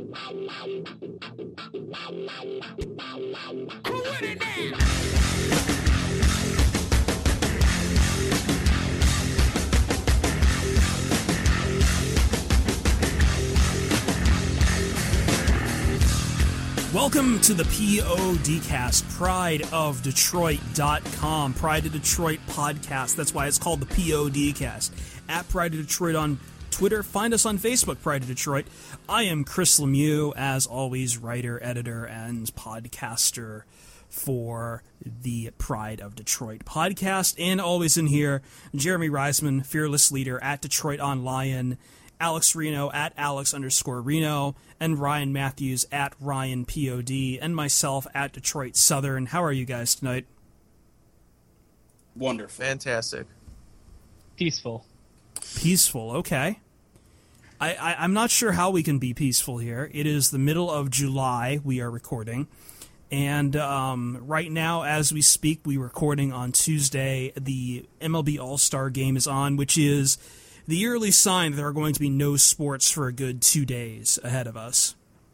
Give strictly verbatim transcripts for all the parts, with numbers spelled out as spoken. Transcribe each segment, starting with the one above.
Welcome to the P O D cast, pride of detroit dot com, Pride of Detroit podcast. That's why it's called the P O D cast. At Pride of Detroit on Twitter. Find us on Facebook, Pride of Detroit. I am Chris Lemieux, as always, writer, editor, and podcaster for the Pride of Detroit podcast. And always in here, Jeremy Reisman, fearless leader at Detroit on Lion, Alex Reno at Alex underscore Reno, and Ryan Matthews at Ryan P O D, and myself at Detroit Southern. How are you guys tonight? Wonderful. Fantastic. Peaceful. Peaceful, okay. I, I, I'm not sure how we can be peaceful here. It is the middle of July we are recording, and um, right now, as we speak, we're recording on Tuesday. The M L B All-Star Game is on, which is the early sign that there are going to be no sports for a good two days ahead of us.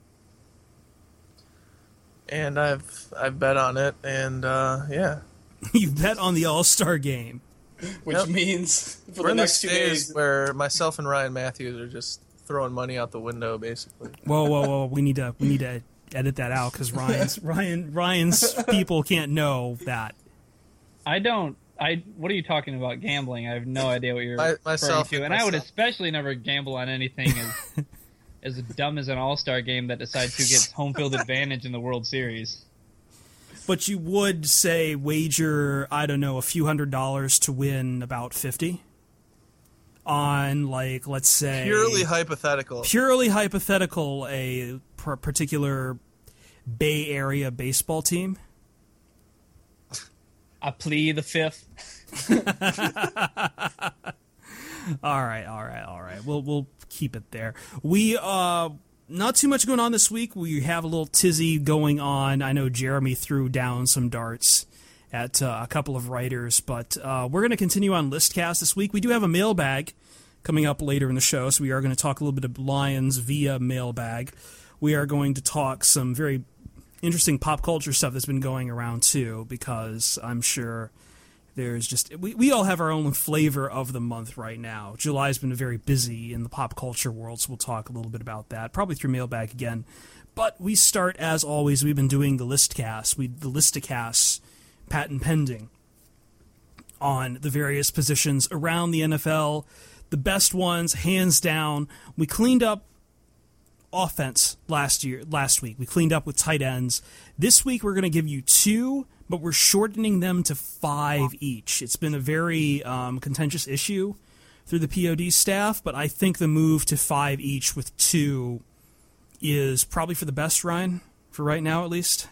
And I've I've bet on it, and uh, yeah. You bet on the All-Star Game. Which Yep. means for We're the in next this two phase days... where myself and Ryan Matthews are just throwing money out the window, basically. Whoa, whoa, whoa! We need to we need to edit that out because Ryan's Ryan Ryan's people can't know that. I don't. I. What are you talking about? Gambling? I have no idea what you're My- referring myself to, and and I would myself. especially never gamble on anything as as dumb as an All-Star game that decides who gets home field advantage in the World Series. But you would say wager, I don't know, a few hundred dollars to win about fifty on, like, let's say Purely hypothetical. purely hypothetical, a p- particular Bay Area baseball team. I plead the fifth. All right, all right, all right. We'll we'll keep it there. We uh not too much going on this week. We have a little tizzy going on. I know Jeremy threw down some darts at uh, a couple of writers, but uh, we're going to continue on Listcast this week. We do have a mailbag coming up later in the show, so we are going to talk a little bit of Lions via mailbag. We are going to talk some very interesting pop culture stuff that's been going around too, because I'm sure there's just we, we all have our own flavor of the month right now. July's been very busy in the pop culture world, so we'll talk a little bit about that, probably through mailbag again. But we start, as always, we've been doing the Listcast, we the Listicasts, patent pending, on the various positions around the N F L. The best ones, hands down. We cleaned up offense last year, last week. We cleaned up with tight ends. This week we're going to give you two, but we're shortening them to five each. It's been a very um, contentious issue through the P O D staff, but I think the move to five each with two is probably for the best, Ryan, for right now at least.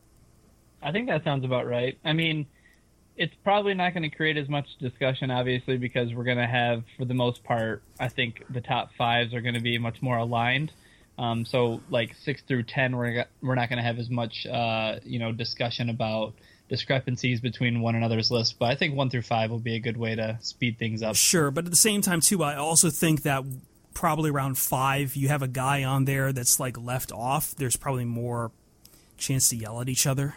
I think that sounds about right. I mean, it's probably not going to create as much discussion, obviously, because we're going to have, for the most part, I think the top fives are going to be much more aligned. Um, so, like six through ten, we're we're not going to have as much, uh, you know, discussion about discrepancies between one another's lists. But I think one through five will be a good way to speed things up. Sure, but at the same time, too, I also think that probably around five, you have a guy on there that's like left off. There's probably more chance to yell at each other.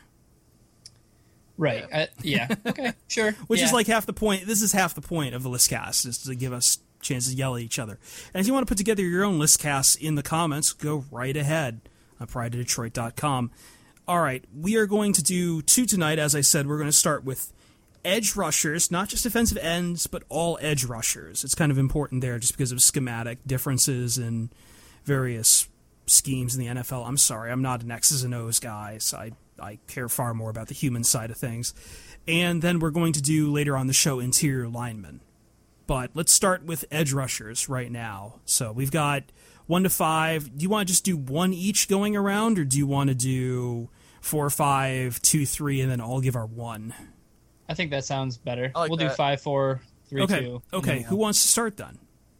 Right. Uh, yeah. Okay. Sure. Which yeah. is like half the point. This is half the point of the Listcast, is to give us chances to yell at each other. And if you want to put together your own Listcasts in the comments, go right ahead on pride of detroit dot com. All right, we are going to do two tonight. As I said, we're going to start with edge rushers, not just defensive ends, but all edge rushers. It's kind of important there just because of schematic differences in various schemes in the N F L. I'm sorry, I'm not an X's and O's guy, so I, I care far more about the human side of things. And then we're going to do later on the show interior linemen. But let's start with edge rushers right now. So we've got one to five. Do you want to just do one each going around, or do you want to do four, five, two, three, and then all give our one? I think that sounds better. I like we'll that. do five, four, three, Okay. two. Okay. Who wants to start then?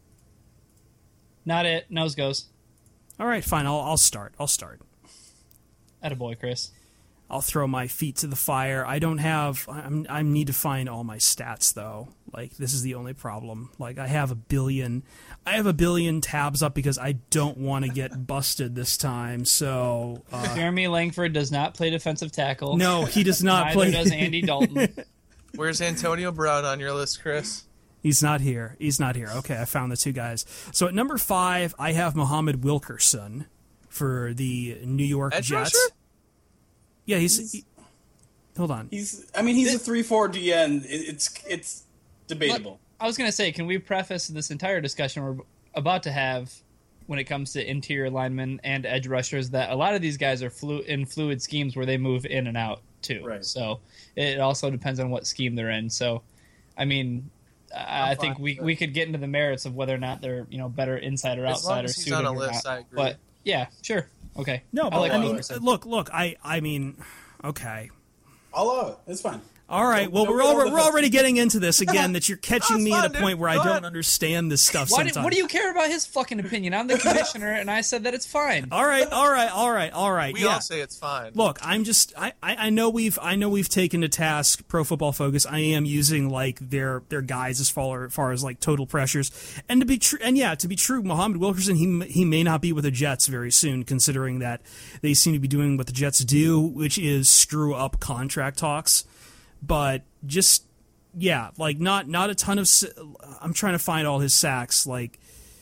Not it. Nose goes. All right, fine. I'll I'll start. I'll start. Attaboy, Chris. I'll throw my feet to the fire. I don't have. I'm, I need to find all my stats though. Like this is the only problem. Like I have a billion. I have a billion tabs up because I don't want to get busted this time. So uh, Jeremy Langford does not play defensive tackle. no, he does not Neither play. does Andy Dalton. Where's Antonio Brown on your list, Chris? He's not here. He's not here. Okay, I found the two guys. So at number five, I have Muhammad Wilkerson for the New York Edge Jets. rusher? Yeah, he's. He, hold on. He's. I mean, he's a three four D N. It- It's it's debatable. I was going to say, can we preface this entire discussion we're about to have when it comes to interior linemen and edge rushers that a lot of these guys are flu- in fluid schemes where they move in and out too. Right. So it also depends on what scheme they're in. So, I mean, I I'm think fine we, with it. we could get into the merits of whether or not they're you know better inside or As long outside or as he's suited on a or list, not. I agree. But yeah, sure, okay. No, but like I mean, Wilkerson. look, look. I, I mean, okay. I'll allow it. It's fine. All right. Don't- Well, don't we're get already, over we're the- already getting into this again. That you're catching That's me fine, at a dude. point where I Go don't ahead. understand this stuff. Why sometimes. do, what do you care about his fucking opinion? I'm the commissioner, and I said that it's fine. All right. All right. All right. All right. We yeah. all say it's fine. Look, I'm just I, I, I know we've I know we've taken to task Pro Football Focus. I am using like their their guys as far as far as like total pressures, and to be true, and yeah, to be true, Muhammad Wilkerson he m- he may not be with the Jets very soon, considering that they seem to be doing what the Jets do, which is screw up contract talks. But just yeah, like not not a ton of. s- I'm trying to find all his sacks like.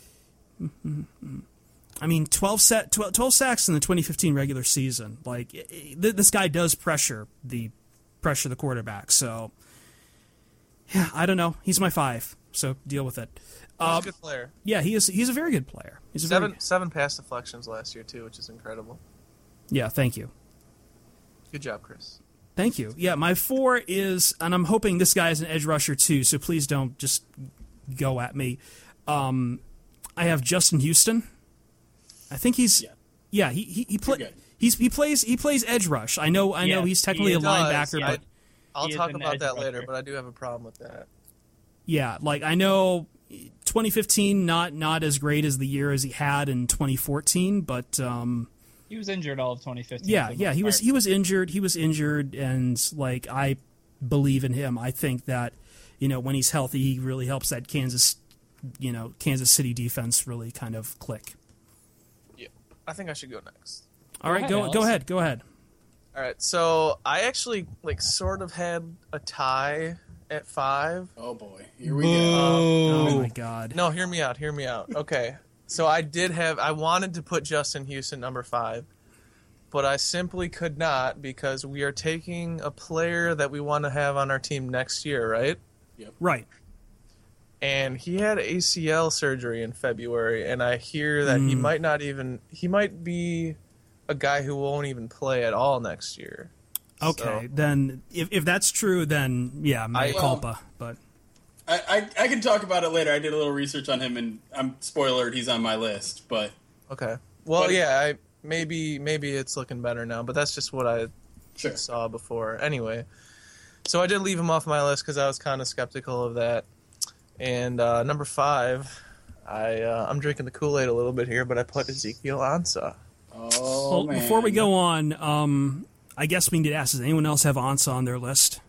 I mean, twelve, set, twelve, twelve sacks in the twenty fifteen regular season. Like, i- i- this guy does pressure the pressure the quarterback. So, yeah, I don't know. He's my five. So deal with it. He's Uh, a good player. yeah, he is. He's a very good player. He's a Seven Very, seven pass deflections last year too, which is incredible. yeah, thank you. Good job, Chris. Thank you. Yeah, my four is, and I'm hoping this guy is an edge rusher too. So please don't just go at me. Um, I have Justin Houston. I think he's Yeah. yeah, he he, he Pretty play, good. he's he plays he plays edge rush. I know I know Yes, he's he technically a is. linebacker, Does, but I'll He is talk an about edge that later, rusher. but I do have a problem with that. yeah, like I know twenty fifteen not not as great as the year as he had in twenty fourteen, but um, He was injured all of twenty fifteen. yeah, for the yeah, most he was part. he was injured. He was injured, and like I believe in him. I think that you know when he's healthy, he really helps that Kansas, you know, Kansas City defense really kind of click. Yeah, I think I should go next. All right, ahead, go Alex. go ahead, go ahead. All right, so I actually like sort of had a tie at five. Oh boy, here we go. Oh my God. No, hear me out. Hear me out. Okay, so I did have. I wanted to put Justin Houston number five, but I simply could not because we are taking a player that we want to have on our team next year, right? Right. And he had A C L surgery in February, and I hear that he might not even. He might be a guy who won't even play at all next year. Okay, So- then if if that's true, then yeah, mea I- culpa. But I, I I can talk about it later. I did a little research on him, and I'm spoiler. He's on my list, but Okay. Well, But- yeah, I maybe maybe it's looking better now, but that's just what I sure. saw before. Anyway, so I did leave him off my list because I was kind of skeptical of that. And uh, number five, I uh, I'm drinking the Kool-Aid a little bit here, but I put Ezekiel Ansah. Oh well, man. before we go on, um, I guess we need to ask: does anyone else have Ansah on their list?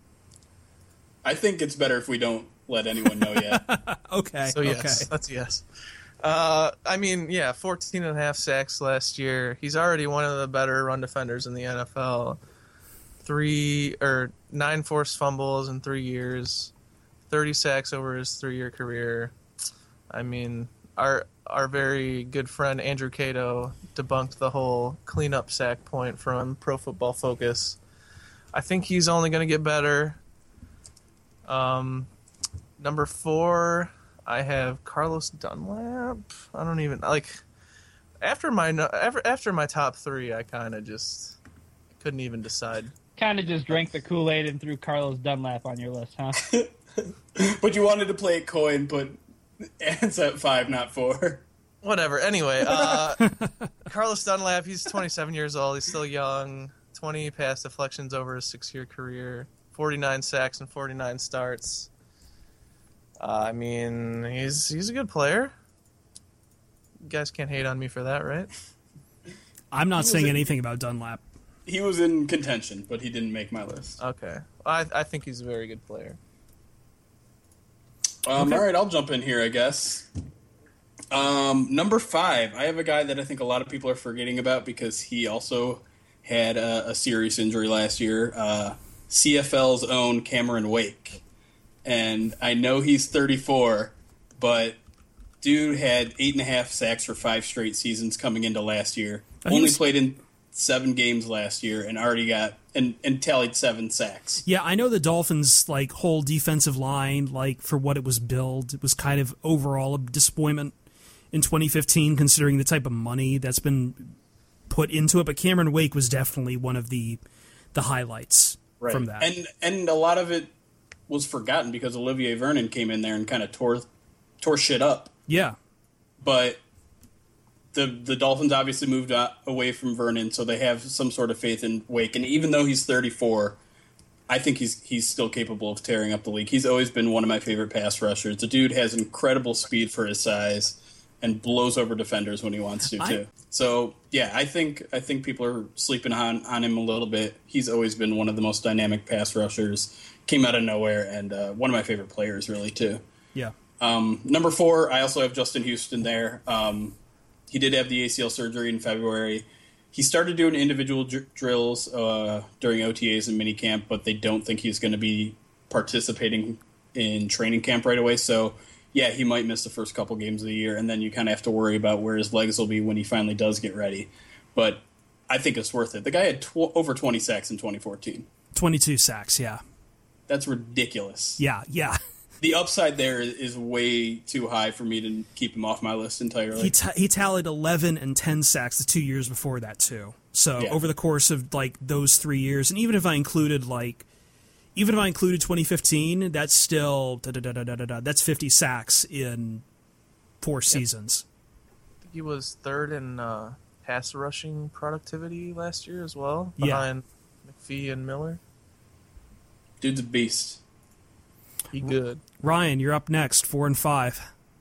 I think it's better if we don't let anyone know yet. Okay. So yes, okay. that's a yes. Uh, I mean, yeah, fourteen and a half sacks last year. He's already one of the better run defenders in the N F L. Three or nine forced fumbles in three years, thirty sacks over his three-year career. I mean, our our very good friend Andrew Cato debunked the whole cleanup sack point from Pro Football Focus. I think he's only going to get better. Um, number four, I have Carlos Dunlap. I don't even like after my no- after after my top three. I kind of just couldn't even decide. Kind of just drank the Kool-Aid and threw Carlos Dunlap on your list, huh? But you wanted to play it coy and put ends at five, not four. Whatever. Anyway, uh, Carlos Dunlap. He's twenty-seven years old. He's still young. twenty pass deflections over his six-year career. forty-nine sacks and forty-nine starts. Uh, I mean, he's he's a good player. You guys can't hate on me for that, right? I'm not was saying a- anything about Dunlap. he was in contention, but he didn't make my list. Okay. I I think he's a very good player. Um, Okay. All right, I'll jump in here, I guess. Um, number five, I have a guy that I think a lot of people are forgetting about because he also had a, a serious injury last year. Uh, C F L's own Cameron Wake. And I know he's thirty-four, but dude had eight and a half sacks for five straight seasons coming into last year. Oh, he Only was- played in seven games last year and already got and, and tallied seven sacks. Yeah, I know the Dolphins' like whole defensive line, like for what it was billed, it was kind of overall a disappointment in twenty fifteen, considering the type of money that's been put into it. But Cameron Wake was definitely one of the the highlights from that. And and a lot of it was forgotten because Olivier Vernon came in there and kind of tore tore shit up. yeah, But the the Dolphins obviously moved out, away from Vernon, so they have some sort of faith in Wake. And even though he's thirty-four, I think he's he's still capable of tearing up the league. He's always been one of my favorite pass rushers. The dude has incredible speed for his size and blows over defenders when he wants to I- too. So yeah, I think I think people are sleeping on on him a little bit. He's always been one of the most dynamic pass rushers. Came out of nowhere and uh, one of my favorite players, really too. yeah. Um, number four, I also have Justin Houston there. Um, he did have the A C L surgery in February. He started doing individual dr- drills uh, during O T As and minicamp, but they don't think he's going to be participating in training camp right away. So, yeah, he might miss the first couple games of the year, and then you kind of have to worry about where his legs will be when he finally does get ready. But I think it's worth it. The guy had tw- over twenty sacks in twenty fourteen. twenty-two sacks, yeah. That's ridiculous. Yeah, yeah. The upside there is way too high for me to keep him off my list entirely. He ta- he tallied eleven and ten sacks the two years before that too. So Yeah. over the course of like those three years, and even if I included like, even if I included twenty fifteen, that's still da, da, da, da, da, da, da, that's fifty sacks in four seasons. I think he was third in uh, pass rushing productivity last year as well, Yeah. behind McPhee and Miller. Dude's a beast. He good. Ryan, you're up next, four and five.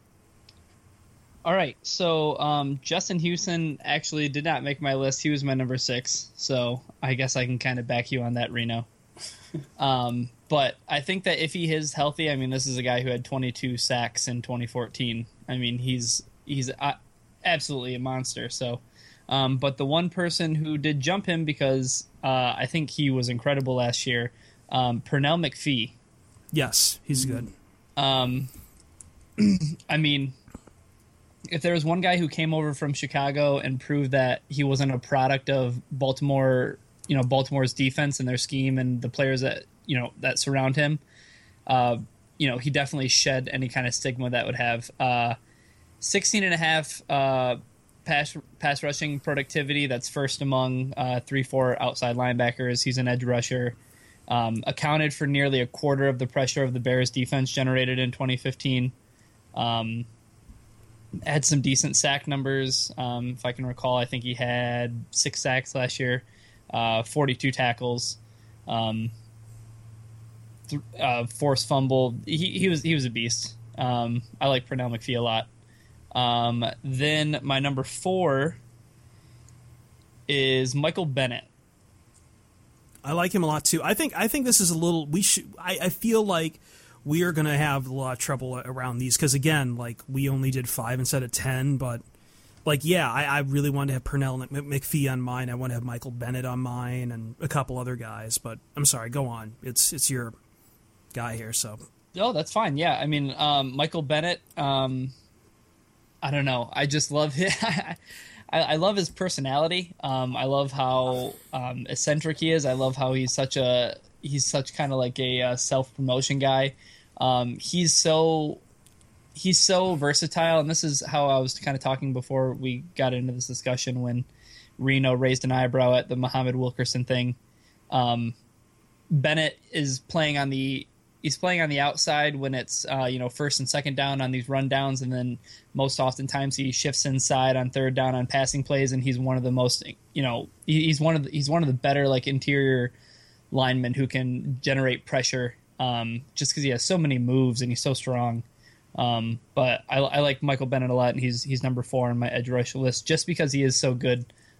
All right, so um, Justin Houston actually did not make my list. He was my number six, so I guess I can kind of back you on that, Reno. um, but I think that if he is healthy, I mean, this is a guy who had twenty-two sacks in twenty fourteen. I mean, he's he's uh, absolutely a monster. So, um, but the one person who did jump him because uh, I think he was incredible last year, um, Pernell McPhee. Yes, he's good. Um, I mean, if there was one guy who came over from Chicago and proved that he wasn't a product of Baltimore, you know, Baltimore's defense and their scheme and the players that, you know, that surround him, uh, you know, he definitely shed any kind of stigma that would have. Uh, sixteen and a half uh, pass, pass rushing productivity. That's first among uh, three, four outside linebackers. He's an edge rusher. Um, accounted for nearly a quarter of the pressure of the Bears defense generated in twenty fifteen. Um, had some decent sack numbers. Um, if I can recall, I think he had six sacks last year, uh, forty-two tackles, um, th- uh, forced fumble. He, he was he was a beast. Um, I like Pernell McPhee a lot. Um, then my number four is Michael Bennett. I like him a lot too. I think I think this is a little. We should. I, I feel like we are going to have a lot of trouble around these because again, like we only did five instead of ten. But like, yeah, I, I really wanted to have Pernell Mc- McPhee on mine. I want to have Michael Bennett on mine and a couple other guys. But I'm sorry. Go on. It's it's your guy here. So Oh, that's fine. Yeah, I mean, um, Michael Bennett. Um, I don't know. I just love him. I, I love his personality. Um, I love how um, eccentric he is. I love how he's such a he's such kind of like a uh, self promotion guy. Um, he's so he's so versatile, and this is how I was kind of talking before we got into this discussion when Reno raised an eyebrow at the Muhammad Wilkerson thing. Um, Bennett is playing on the he's playing on the outside when it's uh, you know first and second down on these rundowns, and then most oftentimes he shifts inside on third down on passing plays, and he's one of the most you know he, he's one of the, he's one of the better like interior linemen who can generate pressure um, just because he has so many moves and he's so strong. Um, but I, I like Michael Bennett a lot, and he's he's number four on my edge rush list just because he is so good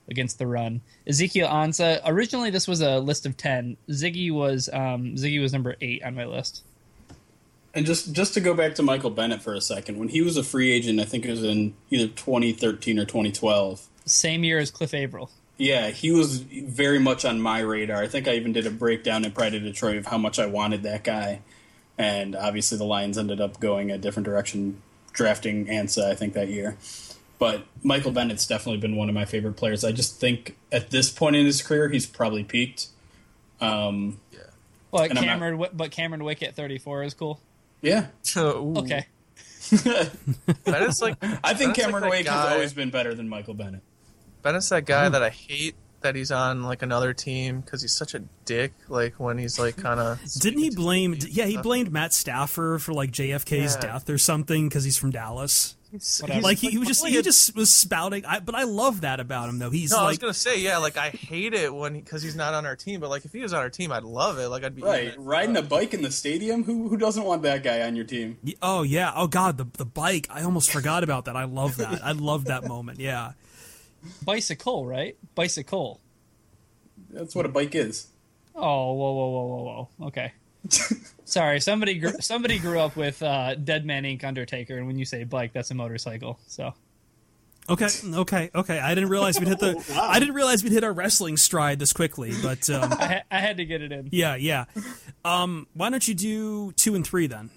against the run. Ezekiel Ansah. Originally, this was a list of ten. Ziggy was um, Ziggy was number eight on my list. And just just to go back to Michael Bennett for a second, when he was a free agent, I think it was in either twenty thirteen or twenty twelve. Same year as Cliff Averill. Yeah, he was very much on my radar. I think I even did a breakdown in Pride of Detroit of how much I wanted that guy. And obviously the Lions ended up going a different direction, drafting Ansah, I think, that year. But Michael Bennett's definitely been one of my favorite players. I just think at this point in his career, he's probably peaked. Um, Yeah. Well, And I'm Cameron, Wi- but Cameron Wick at thirty-four is cool. yeah. Ooh. Okay. Bennett's like I think Bennett's Cameron like Wake that has guy- always been better than Michael Bennett. Bennett's that guy that I hate that he's on like another team because he's such a dick. Like when he's like kind of Didn't he blame? Yeah, he blamed Matt Stafford for like J F K's Yeah. death or something because he's from Dallas. Whatever. Like he, he was just really he a- just was spouting. I, but I love that about him though. He's No, I was like gonna say yeah. Like I hate it when because he's not on our team. But like if he was on our team, I'd love it. Like I'd be Right, riding a bike in the stadium. Who who doesn't want that guy on your team? Y- Oh yeah. Oh god, the the bike. I almost forgot about that. I love that. I love that moment. Yeah. Bicycle, right? Bicycle. That's what a bike is. Oh, whoa, whoa, whoa, whoa, whoa. Okay. Sorry, somebody grew, somebody grew up with uh, Dead Man Incorporated. Undertaker, and when you say bike, that's a motorcycle. So Okay. Okay. Okay. I didn't realize we'd hit the. Wow. I didn't realize we'd hit our wrestling stride this quickly. But um, I, ha- I had to get it in. yeah. Yeah. Um, why don't you do two and three then?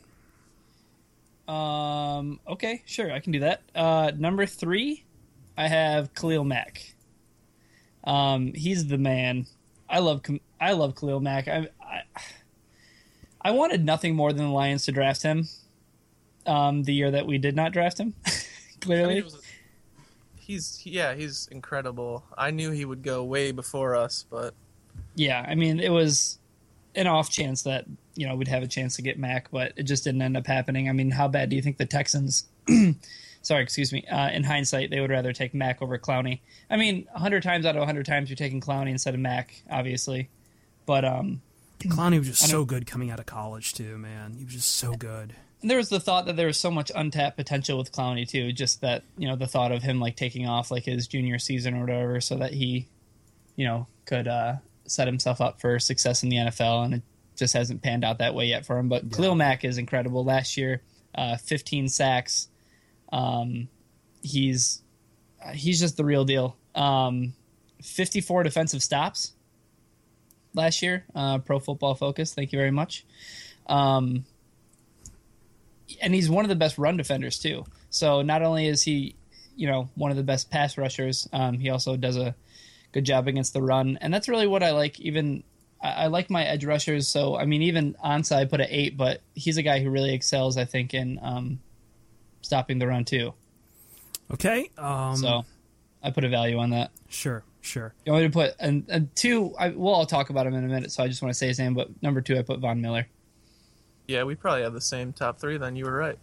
Um. Okay, sure, I can do that. Uh, number three, I have Khalil Mack. Um, he's the man. I love Kam- I love Khalil Mack. I, I I wanted nothing more than the Lions to draft him. Um, the year that we did not draft him, I mean, clearly. it was- he's yeah, he's incredible. I knew he would go way before us, but Yeah, I mean, it was an off chance that, you know, we'd have a chance to get Mack, but it just didn't end up happening. I mean, how bad do you think the Texans, sorry, excuse me, uh, in hindsight, they would rather take Mack over Clowney? I mean, one hundred times out of one hundred times, you're taking Clowney instead of Mack, obviously. But um, Clowney was just I so know- good coming out of college too, man. He was just so good. there was the thought that there was so much untapped potential with Clowney, too. Just that, you know, the thought of him, like, taking off, like, his junior season or whatever so that he, you know, could uh, set himself up for success in the N F L, and it just hasn't panned out that way yet for him. But Yeah. Khalil Mack is incredible. Last year, uh, fifteen sacks. Um, he's he's just the real deal. Um, fifty-four defensive stops last year. Uh, Pro Football Focus. Thank you very much. Um, and he's one of the best run defenders too. So not only is he, you know, one of the best pass rushers, um, he also does a good job against the run, and that's really what I like. Even I, I like my edge rushers. So I mean, even Ansah I put at eight, but he's a guy who really excels, I think, in um, stopping the run too. Okay. Um, So I put a value on that. sure, sure. You want me to put and, and two? I, well, I'll talk about him in a minute. So I just want to say his name. But number two, I put Von Miller. yeah, we probably have the same top three. Then you were right.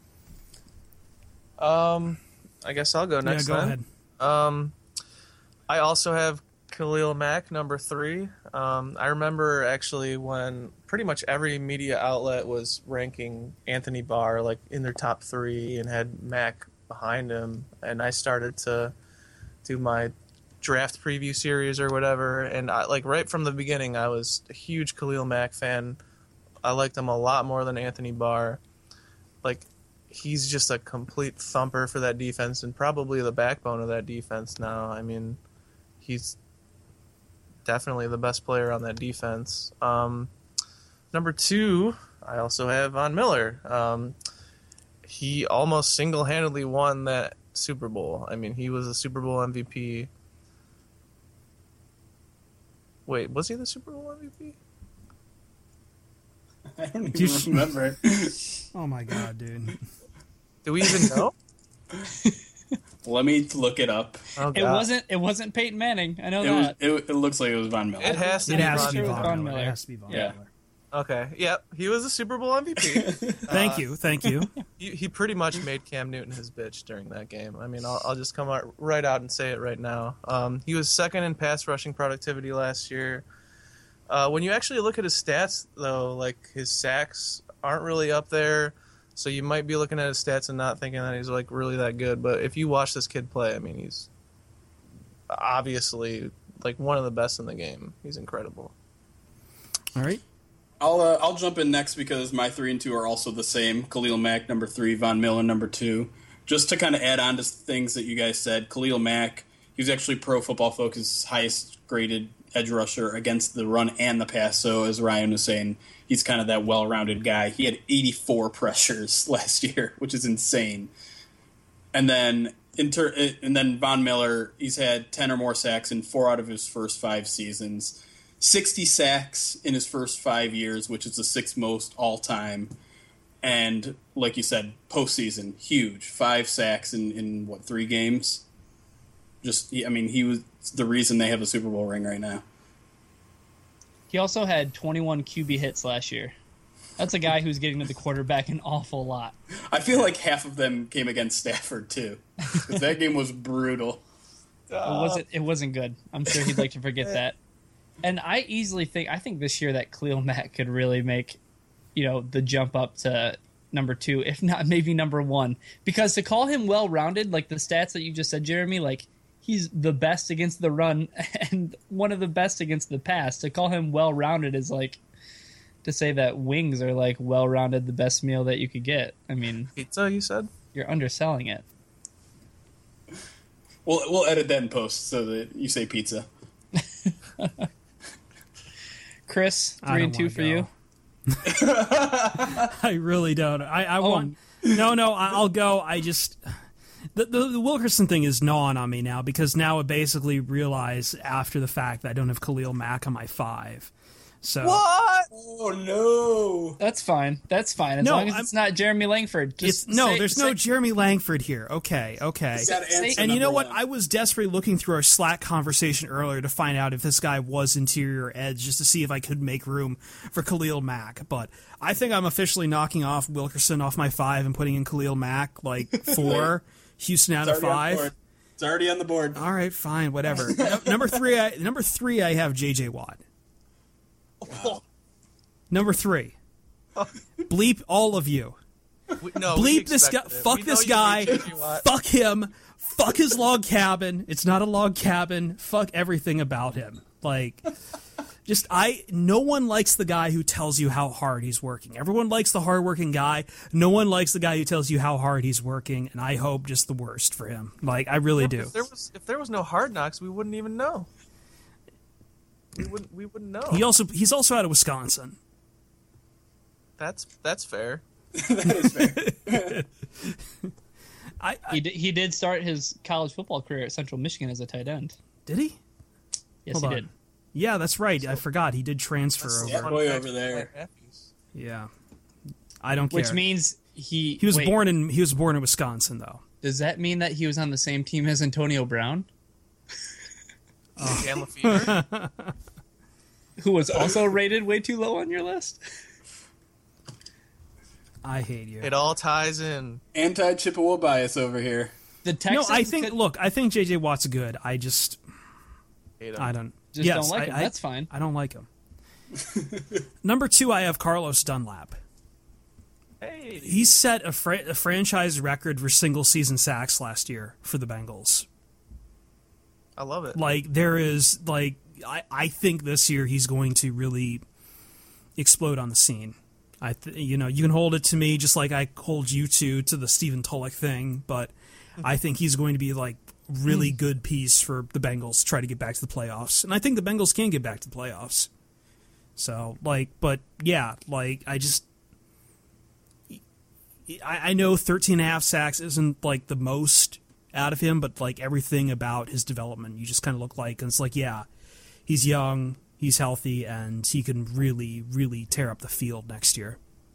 Um, I guess I'll go next. yeah, go then. ahead. Um, I also have Khalil Mack, number three. Um, I remember actually when pretty much every media outlet was ranking Anthony Barr like in their top three and had Mack behind him, and I started to do my draft preview series or whatever, and I, like right from the beginning, I was a huge Khalil Mack fan. I liked him a lot more than Anthony Barr. Like, he's just a complete thumper for that defense and probably the backbone of that defense now. I mean, he's definitely the best player on that defense. Um, number two, I also have Von Miller. Um, he almost single-handedly won that Super Bowl. I mean, he was a Super Bowl M V P. Wait, was he the Super Bowl M V P? I don't even Do you- remember. Oh my god, dude. Do we even know? Let me look it up. Oh, It God. wasn't. It wasn't Peyton Manning. I know It was. that. It, it looks like it was Von Miller. It has to It be has Von to be Miller. Von Von Miller. It Miller. has to be Von Yeah. Miller. Okay, yep, he was a Super Bowl M V P. Thank you, thank you. he, he pretty much made Cam Newton his bitch during that game. I mean, I'll, I'll just come out right out and say it right now. Um, he was second in pass rushing productivity last year. Uh, when you actually look at his stats, though, like his sacks aren't really up there, so you might be looking at his stats and not thinking that he's like really that good. But if you watch this kid play, I mean, he's obviously like one of the best in the game. He's incredible. All right. I'll uh, I'll jump in next because my three and two are also the same. Khalil Mack number three, Von Miller number two. Just to kind of add on to things that you guys said, Khalil Mack, he was actually Pro Football Focus highest graded edge rusher against the run and the pass. So as Ryan was saying, he's kind of that well-rounded guy. He had eighty-four pressures last year, which is insane. And then inter- and then Von Miller, he's had ten or more sacks in four out of his first five seasons. sixty sacks in his first five years, which is the sixth most all-time. And, like you said, postseason, huge. Five sacks in, in what, three games? Just, I mean, he was the reason they have a Super Bowl ring right now. He also had twenty-one Q B hits last year. That's a guy who's getting to the quarterback an awful lot. I feel like half of them came against Stafford, too. Because that game was brutal. It wasn't, it wasn't good. I'm sure he'd like to forget that. And I easily think, I think this year that Khalil Mack could really make, you know, the jump up to number two, if not maybe number one. Because to call him well-rounded, like the stats that you just said, Jeremy, like he's the best against the run and one of the best against the pass. To call him well-rounded is like to say that wings are like well-rounded, the best meal that you could get. I mean, Pizza, you said? You're underselling it. We'll, we'll edit that in post so that you say pizza. Chris, I three don't and two wanna for go. you. I really don't. I, I Oh, want. No, no, I- I'll go. I just. The, the, the Wilkerson thing is gnawing on me now because now I basically realize after the fact that I don't have Khalil Mack on my five. So What? Oh, no. That's fine. That's fine. As No, long as I'm- it's not Jeremy Langford. Just It's, no, say- there's say- no Jeremy Langford here. Okay, okay. You gotta answer And you know number what? one. I was desperately looking through our Slack conversation earlier to find out if this guy was interior edge, just to see if I could make room for Khalil Mack. But I think I'm officially knocking off Wilkerson off my five and putting in Khalil Mack like four, Houston out It's of already on the five. board. It's already on the board. All right, fine, whatever. No- number three, I, number three, I have J J Watt. Number three, bleep all of you. We, no, we Bleep this guy. expected it. Fuck We know this you guy. hate J J Watt. Fuck him. Fuck his log cabin. It's not a log cabin. Fuck everything about him. Like, just I. No one likes the guy who tells you how hard he's working. Everyone likes the hardworking guy. No one likes the guy who tells you how hard he's working. And I hope just the worst for him. Like, I really do. If there was if there was no Hard Knocks, we wouldn't even know. We wouldn't we wouldn't know. He also he's also out of Wisconsin. That's that's fair. That is fair. I, I He did, he did start his college football career at Central Michigan as a tight end. did he? Yes, Hold he on. did. Yeah, that's right. I forgot he did transfer Yeah, over. boy over there. Yeah, I don't care. Which means he he was wait, born in he was born in Wisconsin though. Does that mean that he was on the same team as Antonio Brown, Dan Lefevre. who was also rated way too low on your list? I hate you. It all ties in. Anti-Chippewa bias over here. The No, Texans I think. could- Look, I think J J Watt's good. I just, Hate him. I don't. Just yes, don't like I, him. I- That's fine. I don't like him. Number two, I have Carlos Dunlap. Hey, He set a, fra- a franchise record for single season sacks last year for the Bengals. I love it. Like there is like I, I think this year he's going to really explode on the scene. I th- you know you can hold it to me just like I hold you two to the Stephen Tulloch thing, but I think he's going to be like really good piece for the Bengals to try to get back to the playoffs, and I think the Bengals can get back to the playoffs. So like, but yeah, like I just I, I know thirteen and a half sacks isn't like the most out of him, but like everything about his development, you just kind of look like, and it's like, yeah, he's young, he's healthy, and he can really, really tear up the field next year.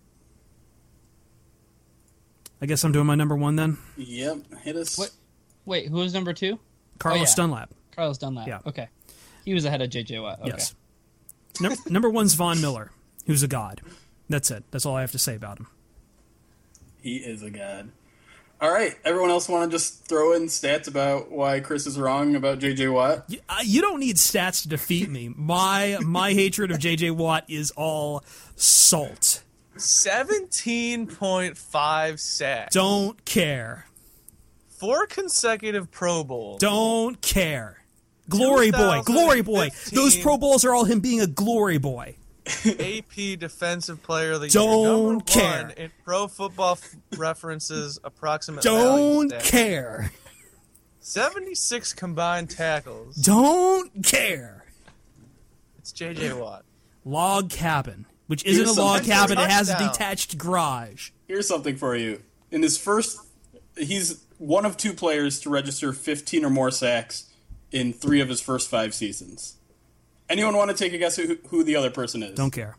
I guess I'm doing my number one then. Yep, hit us. What? Wait, who was number two? Carlos yeah. Dunlap. Carlos Dunlap. Yeah. Okay. He was ahead of J J Watt. Okay. Yes. Number, number one's Von Miller, who's a god. That's it. That's all I have to say about him. He is a god. All right, everyone else want to just throw in stats about why Chris is wrong about J J Watt? You, uh, you don't need stats to defeat me. My my hatred of J J Watt is all salt. seventeen point five sacks. Don't care. Four consecutive Pro Bowls. Don't care. Glory boy, glory boy. fifteen Those Pro Bowls are all him being a glory boy. A P Defensive Player of the Don't Year. Number care. One in Pro Football f- References approximate Don't value stats. care. seventy-six combined tackles. Don't care. It's J J Watt. Log cabin, which isn't Here's a log something- cabin. It has a Touchdown. detached garage. Here's something for you. In his first, he's one of two players to register fifteen or more sacks in three of his first five seasons. Anyone want to take a guess who, who the other person is? Don't care.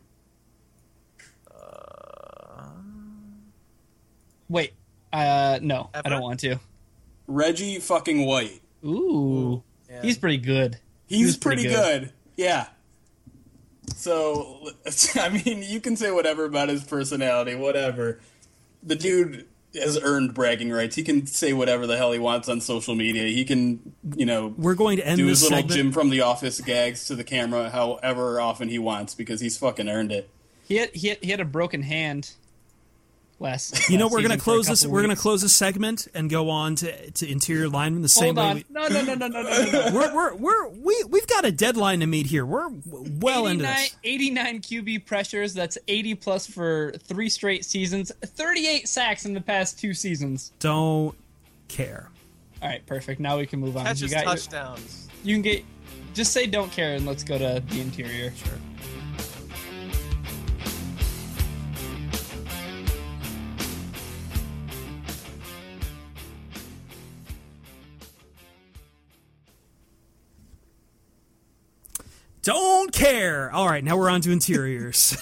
Wait, uh, no, I Ever? don't want to. Reggie fucking White. Ooh, Yeah. he's pretty good. He's He was pretty, pretty good. good. Yeah. So, I mean, you can say whatever about his personality, whatever. The dude has earned bragging rights. He can say whatever the hell he wants on social media. He can, you know, We're going to end do this his little segment. Jim from The Office gags to the camera however often he wants because he's fucking earned it. He had he had, he had a broken hand last. You know, last we're going season to for a close this. couple We're going to weeks. close this segment and go on to to interior linemen the same Hold way. on, We, no, no, no, no, no, no, no, no. we're we're we're we we've got a deadline to meet here. We're well into eighty-nine, this. eighty-nine Q B pressures. That's eighty plus for three straight seasons. thirty-eight sacks in the past two seasons. Don't care. All right, perfect. Now we can move on. Catches you got your- touchdowns. you can get. Just say don't care and let's go to the interior. Sure. Don't care. All right, now we're on to interiors.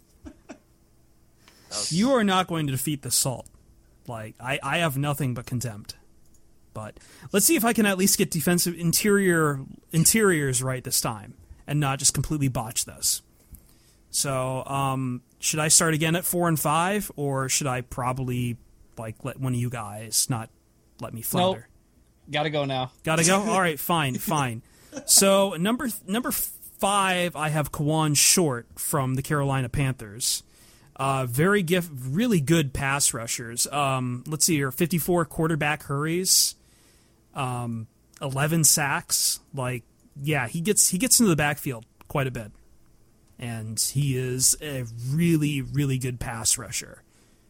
You are not going to defeat the Salt. Like I, I have nothing but contempt. But let's see if I can at least get defensive interior interiors right this time and not just completely botch this. So, um, should I start again at four and five, or should I probably like let one of you guys not let me flounder? Gotta go now. Gotta go. All right, fine, fine. So number number five, I have Kawan Short from the Carolina Panthers. Uh, very gift, really good pass rushers. Um, let's see here, fifty-four quarterback hurries, um, eleven sacks. Like, yeah, he gets he gets into the backfield quite a bit, and he is a really really good pass rusher.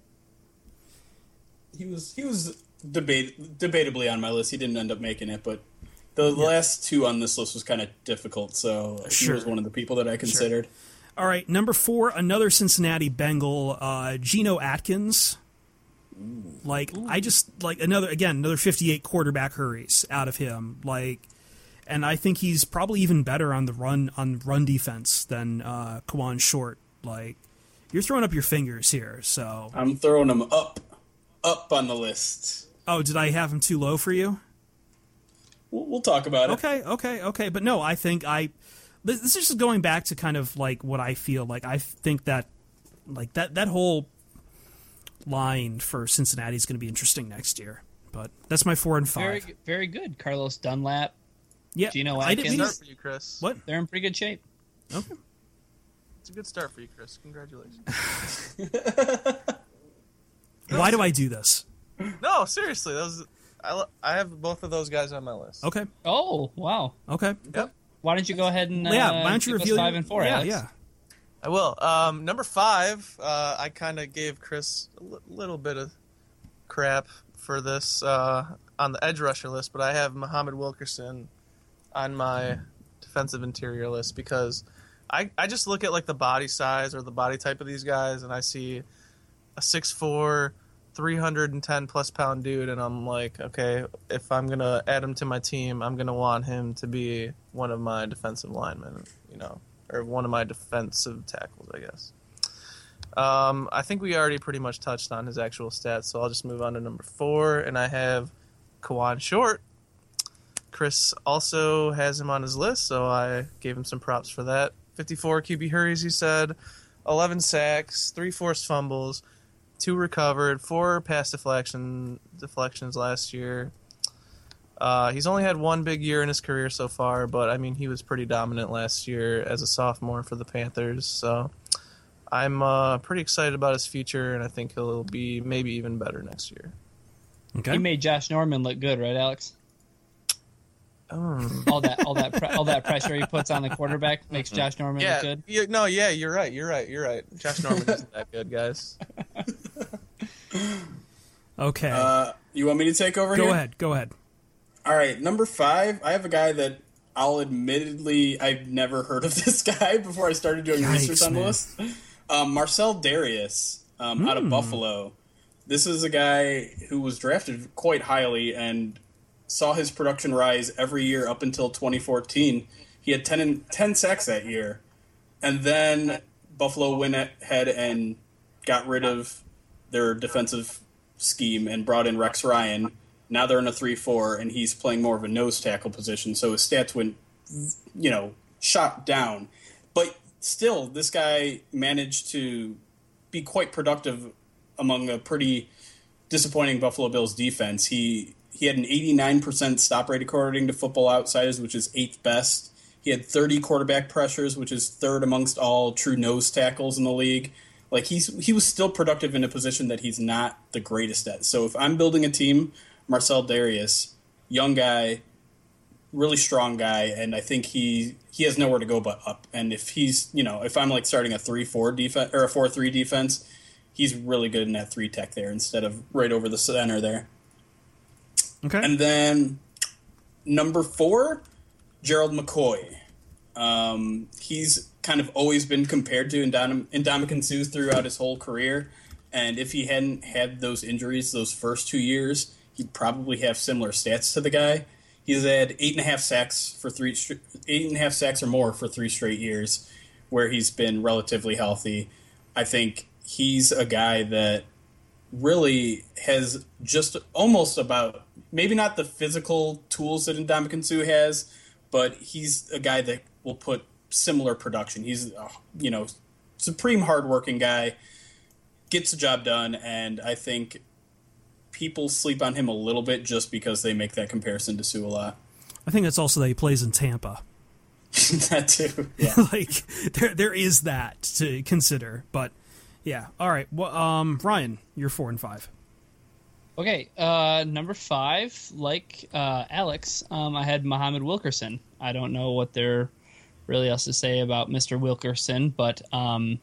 He was he was debate debatably on my list. He didn't end up making it, but the last two on this list was kind of difficult, so Sure. he was one of the people that I considered. All right, number four, another Cincinnati Bengal, uh, Geno Atkins. Like I just like another again another fifty-eight quarterback hurries out of him. Like, and I think he's probably even better on the run on run defense than uh, Kawan Short. Like, you're throwing up your fingers here. So, I'm throwing him up, up on the list. oh, did I have him too low for you? We'll, we'll talk about it. Okay, okay, okay. But no, I think I. This this is just going back to kind of like what I feel like. I think that, like that that whole line for Cincinnati is going to be interesting next year. But that's my four and Very, five. very good. Carlos Dunlap. Yeah, Geno I didn't. Atkins. we Start didn't- for you, Chris. What? They're in pretty good shape. Okay. It's a good start for you, Chris. Congratulations. Why do I do this? No, seriously, those I, lo- I have both of those guys on my list. Okay. Oh, wow. Okay. Yep, Why don't you go ahead and uh, yeah. Why don't you give us reveal five your- and four, Yeah, Alex? yeah. I will. Um, number five, uh, I kind of gave Chris a li- little bit of crap for this uh, on the edge rusher list, but I have Muhammad Wilkerson on my defensive interior list because I, I just look at like the body size or the body type of these guys, and I see a six foot four, three hundred ten plus pound dude, and I'm like, okay, if I'm gonna add him to my team, I'm gonna want him to be one of my defensive linemen, you know, or one of my defensive tackles, I guess. Um, I think we already pretty much touched on his actual stats, so I'll just move on to number four, and I have Kawan Short. Chris also has him on his list, so I gave him some props for that. fifty-four Q B hurries, he said, eleven sacks, three forced fumbles, two recovered, four pass deflection deflections last year. Uh, he's only had one big year in his career so far, but I mean he was pretty dominant last year as a sophomore for the Panthers. So I'm uh, pretty excited about his future, and I think he'll be maybe even better next year. Okay. He made Josh Norman look good, right, Alex? Oh. all that all that pre- all that pressure he puts on the quarterback makes Josh Norman Yeah, look good. you, no, yeah, you're right. You're right. You're right. Josh Norman isn't that good, guys. Okay. Uh, you want me to take over go here? ahead. Go ahead. All right, number five. I have a guy that I'll admittedly I've never heard of this guy before I started doing Yikes, research on the man. list. Um, Marcel Darius um, out of Buffalo. This is a guy who was drafted quite highly and saw his production rise every year up until twenty fourteen. He had ten, and, ten sacks that year. And then Buffalo went ahead and got rid of their defensive scheme and brought in Rex Ryan. Now they're in a three four, and he's playing more of a nose tackle position, so his stats went, you know, shot down. But still, this guy managed to be quite productive among a pretty disappointing Buffalo Bills defense. He he had an eighty-nine percent stop rate according to Football Outsiders, which is eighth best. He had thirty quarterback pressures, which is third amongst all true nose tackles in the league. Like he's he was still productive in a position that he's not the greatest at. So if I'm building a team, Marcel Darius, young guy, really strong guy, and I think he he has nowhere to go but up. And if he's, you know, if I'm like starting a three four defense or a four three defense, he's really good in that three tech there instead of right over the center there. Okay. And then number four, Gerald McCoy. Um, he's kind of always been compared to Ndam- Ndamukong Suh throughout his whole career. And if he hadn't had those injuries those first two years, he'd probably have similar stats to the guy. He's had eight and a half sacks for three, eight and a half sacks or more for three straight years, where he's been relatively healthy. I think he's a guy that really has just almost about, maybe not the physical tools that Ndamukong Suh has, but he's a guy that will put similar production. He's, uh, you know, supreme hardworking guy, gets the job done, and I think people sleep on him a little bit just because they make that comparison to Suh a lot. I think it's also that he plays in Tampa. That too. Yeah. Like there, there is that to consider. But yeah, all right. Well, um, Ryan, you're four and five. Okay, uh, number five, like uh, Alex, um, I had Muhammad Wilkerson. I don't know what there really else to say about Mister Wilkerson, but um,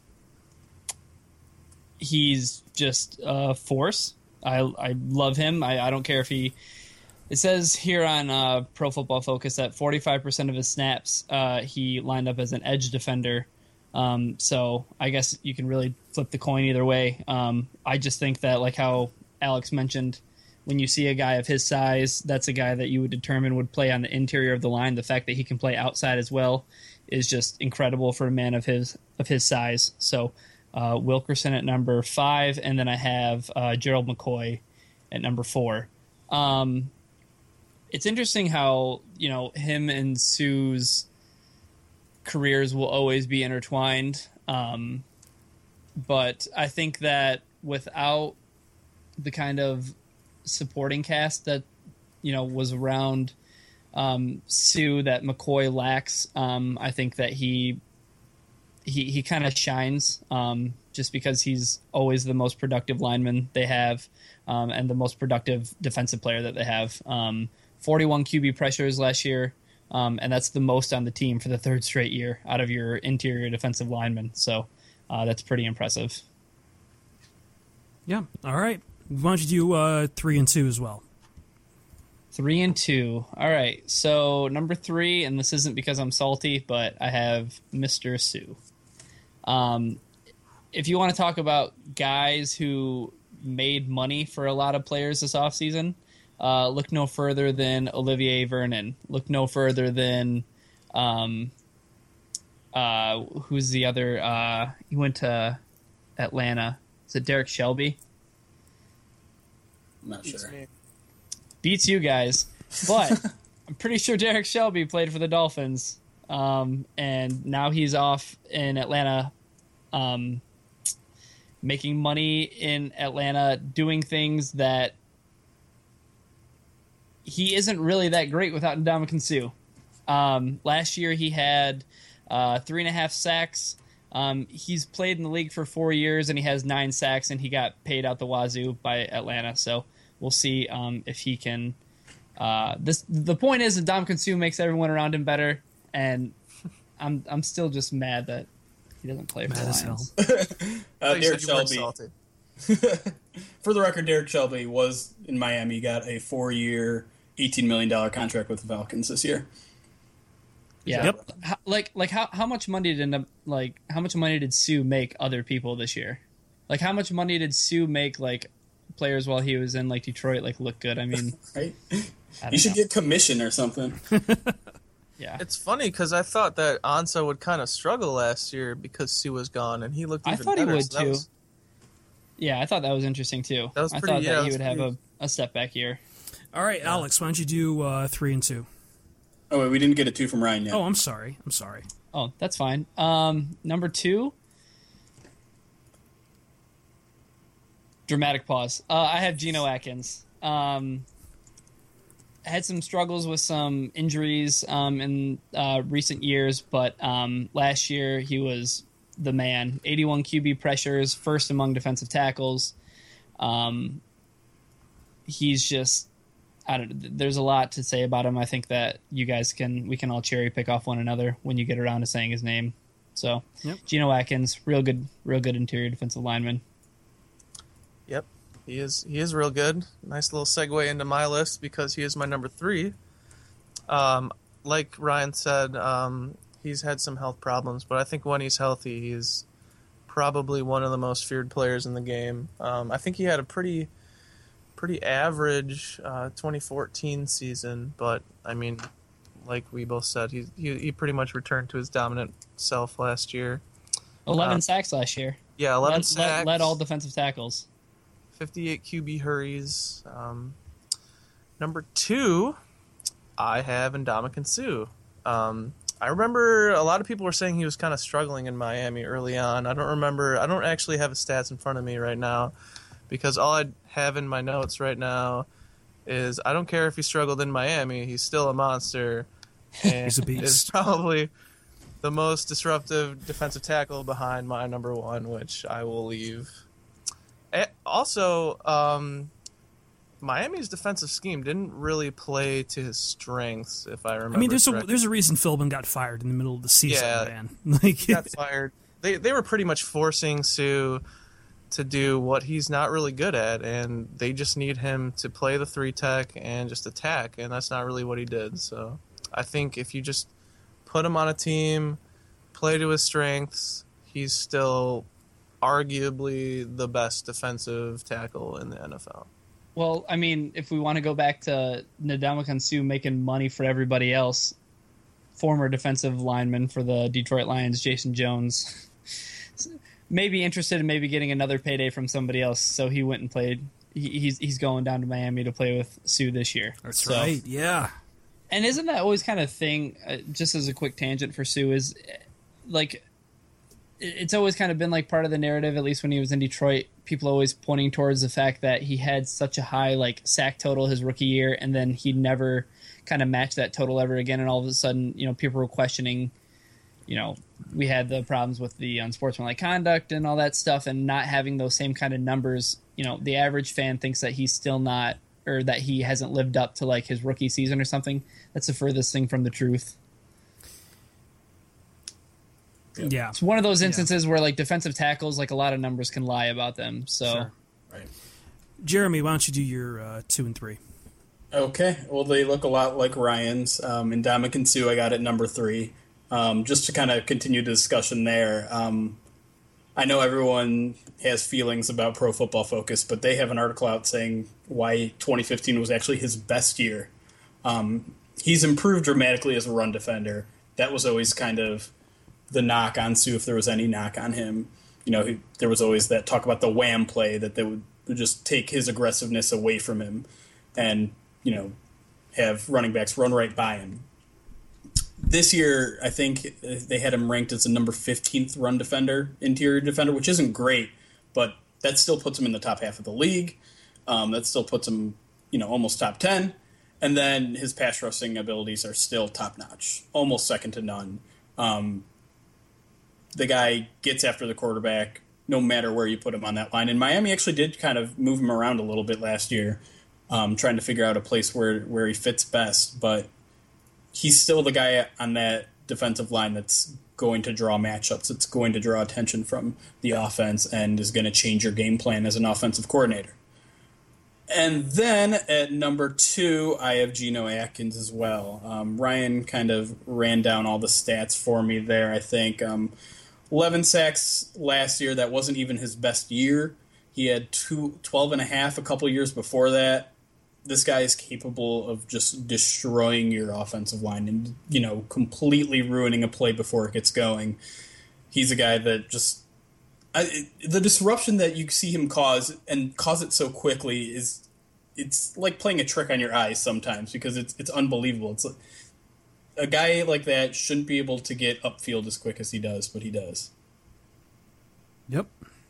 he's just a force. I I love him. I, I don't care if he. It says here on uh, Pro Football Focus that forty-five percent of his snaps uh, he lined up as an edge defender. Um, so I guess you can really flip the coin either way. Um, I just think that, like how Alex mentioned, when you see a guy of his size, that's a guy that you would determine would play on the interior of the line. The fact that he can play outside as well is just incredible for a man of his of his size. So uh, Wilkerson at number five, and then I have uh, Gerald McCoy at number four. Um, it's interesting how, you know, him and Sue's careers will always be intertwined. Um, but I think that without the kind of supporting cast that, you know, was around um, Suh that McCoy lacks, um, I think that he he he kind of shines um, just because he's always the most productive lineman they have um, and the most productive defensive player that they have. Um, forty-one Q B pressures last year, um, and that's the most on the team for the third straight year out of your interior defensive linemen. So uh, that's pretty impressive. Yeah. All right. Why don't you do uh, three and two as well? Three and two. All right. So number three, and this isn't because I'm salty, but I have Mister Suh. Um, if you want to talk about guys who made money for a lot of players this offseason, uh, look no further than Olivier Vernon. Look no further than um, uh, who's the other? Uh, he went to Atlanta. Is it Derek Shelby? I'm not Beats sure. me. Beats you guys, but I'm pretty sure Derek Shelby played for the Dolphins, um, and now he's off in Atlanta, um, making money in Atlanta, doing things that he isn't really that great without Ndamukong Suh. Um, last year he had uh, three and a half sacks. Um, he's played in the league for four years, and he has nine sacks, and he got paid out the wazoo by Atlanta. So we'll see um, if he can Uh, this the point is that Ndamukong Suh makes everyone around him better, and I'm I'm still just mad that he doesn't play for Mad the as Lions. uh, You Derek said you weren't Shelby. salty. For the record, Derek Shelby was in Miami. Got a four-year, eighteen million dollars contract with the Falcons this year. Yeah. Yep. How, like like how how much money did end like how much money did Sue make other people this year? Like how much money did Sue make like players while he was in like Detroit like look good? I mean, Right? I don't You should know. get commission or something. yeah. It's funny because I thought that Ansah would kind of struggle last year because Sue was gone, and he looked I even thought he better, would so that too. was- Yeah, I thought that was interesting too. That was I pretty- thought yeah, that that he was would have pretty- a, a step back year. All right, Alex, why don't you do uh, three and two? Oh, wait, we didn't get a two from Ryan yet. Oh, I'm sorry. I'm sorry. Oh, that's fine. Um, number two. Dramatic pause. Uh, I have Geno Atkins. Um, had some struggles with some injuries um, in uh, recent years, but um, last year he was the man. eighty-one Q B pressures, first among defensive tackles. Um, he's just. I don't. There's a lot to say about him. I think that you guys can we can all cherry pick off one another when you get around to saying his name. So, Yep. Geno Atkins, real good, real good interior defensive lineman. Yep, he is. He is real good. Nice little segue into my list because he is my number three. Um, like Ryan said, um, he's had some health problems, but I think when he's healthy, he's probably one of the most feared players in the game. Um, I think he had a pretty, pretty average uh, twenty fourteen season, but I mean, like we both said, he he, he pretty much returned to his dominant self last year. Eleven Uh, sacks last year. Yeah, eleven led, sacks. led, led all defensive tackles. fifty-eight Q B hurries. Um, number two, I have Ndamukong Suh. Um, I remember a lot of people were saying he was kind of struggling in Miami early on. I don't remember. I don't actually have his stats in front of me right now because all I have in my notes right now is I don't care if he struggled in Miami. He's still a monster. And He's a beast. is probably the most disruptive defensive tackle behind my number one, which I will leave. Eh, Also, um, Miami's defensive scheme didn't really play to his strengths, if I remember. I mean, there's a correctly. there's a reason Philbin got fired in the middle of the season, Yeah. man. Like, He got fired. They they were pretty much forcing Sue to do what he's not really good at, and they just need him to play the three tech and just attack, and that's not really what he did. So I think if you just put him on a team, play to his strengths, he's still arguably the best defensive tackle in the N F L. Well, I mean, if we want to go back to Ndamukong Suh making money for everybody else, former defensive lineman for the Detroit Lions, Jason Jones, may be interested in maybe getting another payday from somebody else, so he went and played. He, he's he's going down to Miami to play with Sue this year. that's So- right. Yeah. And isn't that always kind of thing? Uh, just as a quick tangent for Sue, is uh, like it- it's always kind of been like part of the narrative. At least when he was in Detroit, people always pointing towards the fact that he had such a high like sack total his rookie year, and then he never kind of matched that total ever again. And all of a sudden, you know, people were questioning. You know, we had the problems with the unsportsmanlike conduct and all that stuff, and not having those same kind of numbers. You know, the average fan thinks that he's still not, or that he hasn't lived up to like his rookie season or something. That's the furthest thing from the truth. Yeah. It's one of those instances where like defensive tackles, like a lot of numbers can lie about them. So Sure. Right. Jeremy, why don't you do your uh, two and three? Okay, well, they look a lot like Ryan's. Um, and Ndamukong Suh, I got at number three. Um, just to kind of continue the discussion there, um, I know everyone has feelings about Pro Football Focus, but they have an article out saying why twenty fifteen was actually his best year. Um, he's improved dramatically as a run defender. That was always kind of the knock on Sue, if there was any knock on him. You know, he, there was always that talk about the wham play, that they would, would just take his aggressiveness away from him and, you know, have running backs run right by him. This year, I think they had him ranked as a number fifteenth run defender, interior defender, which isn't great, but that still puts him in the top half of the league. Um, that still puts him, you know, almost top ten. And then his pass rushing abilities are still top-notch, almost second to none. Um, the guy gets after the quarterback no matter where you put him on that line. And Miami actually did kind of move him around a little bit last year. um, trying to figure out a place where, where he fits best. But he's still the guy on that defensive line that's going to draw matchups. It's going to draw attention from the offense and is going to change your game plan as an offensive coordinator. And then at number two, I have Geno Atkins as well. Um, Ryan kind of ran down all the stats for me there, I think. Um, eleven sacks last year. That wasn't even his best year. He had two, twelve and a half a couple years before that. This guy is capable of just destroying your offensive line and, you know, completely ruining a play before it gets going. He's a guy that just... I, the disruption that you see him cause and cause it so quickly is it's like playing a trick on your eyes sometimes because it's it's unbelievable. It's like, a guy like that shouldn't be able to get upfield as quick as he does, but he does. Yep.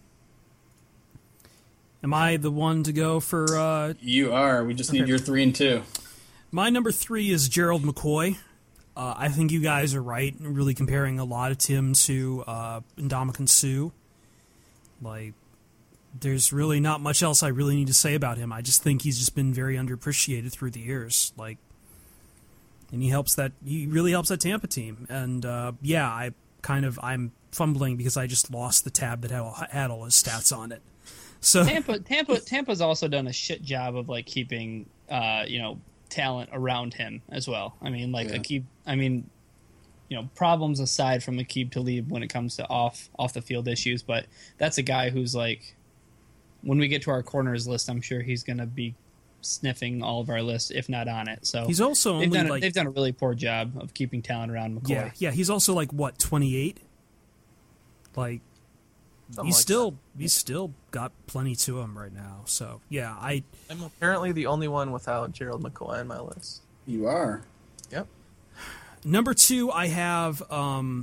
Am I the one to go for... Uh... You are. We just need okay. your three and two. My number three is Gerald McCoy. Uh, I think you guys are right, really comparing a lot of him to uh, Ndamukong Suh. Like, there's really not much else I really need to say about him. I just think he's just been very underappreciated through the years. Like, and he helps that he really helps that Tampa team. And uh, yeah, I kind of I'm fumbling because I just lost the tab that had, had all his stats on it. So Tampa, Tampa, Tampa's also done a shit job of like keeping, uh, you know, talent around him as well. I mean, like yeah. Aqib, I mean. You know, problems aside from Aqib Talib when it comes to off off the field issues, but that's a guy who's like, when we get to our corners list, I'm sure he's going to be sniffing all of our lists, if not on it. So he's also they've only done a, like they've done a really poor job of keeping talent around McCoy. yeah, yeah. He's also like what twenty-eight. Like Something he's like still he's still got plenty to him right now. So yeah, I I'm apparently the only one without Gerald McCoy on my list. You are. Yep. Number two, I have um,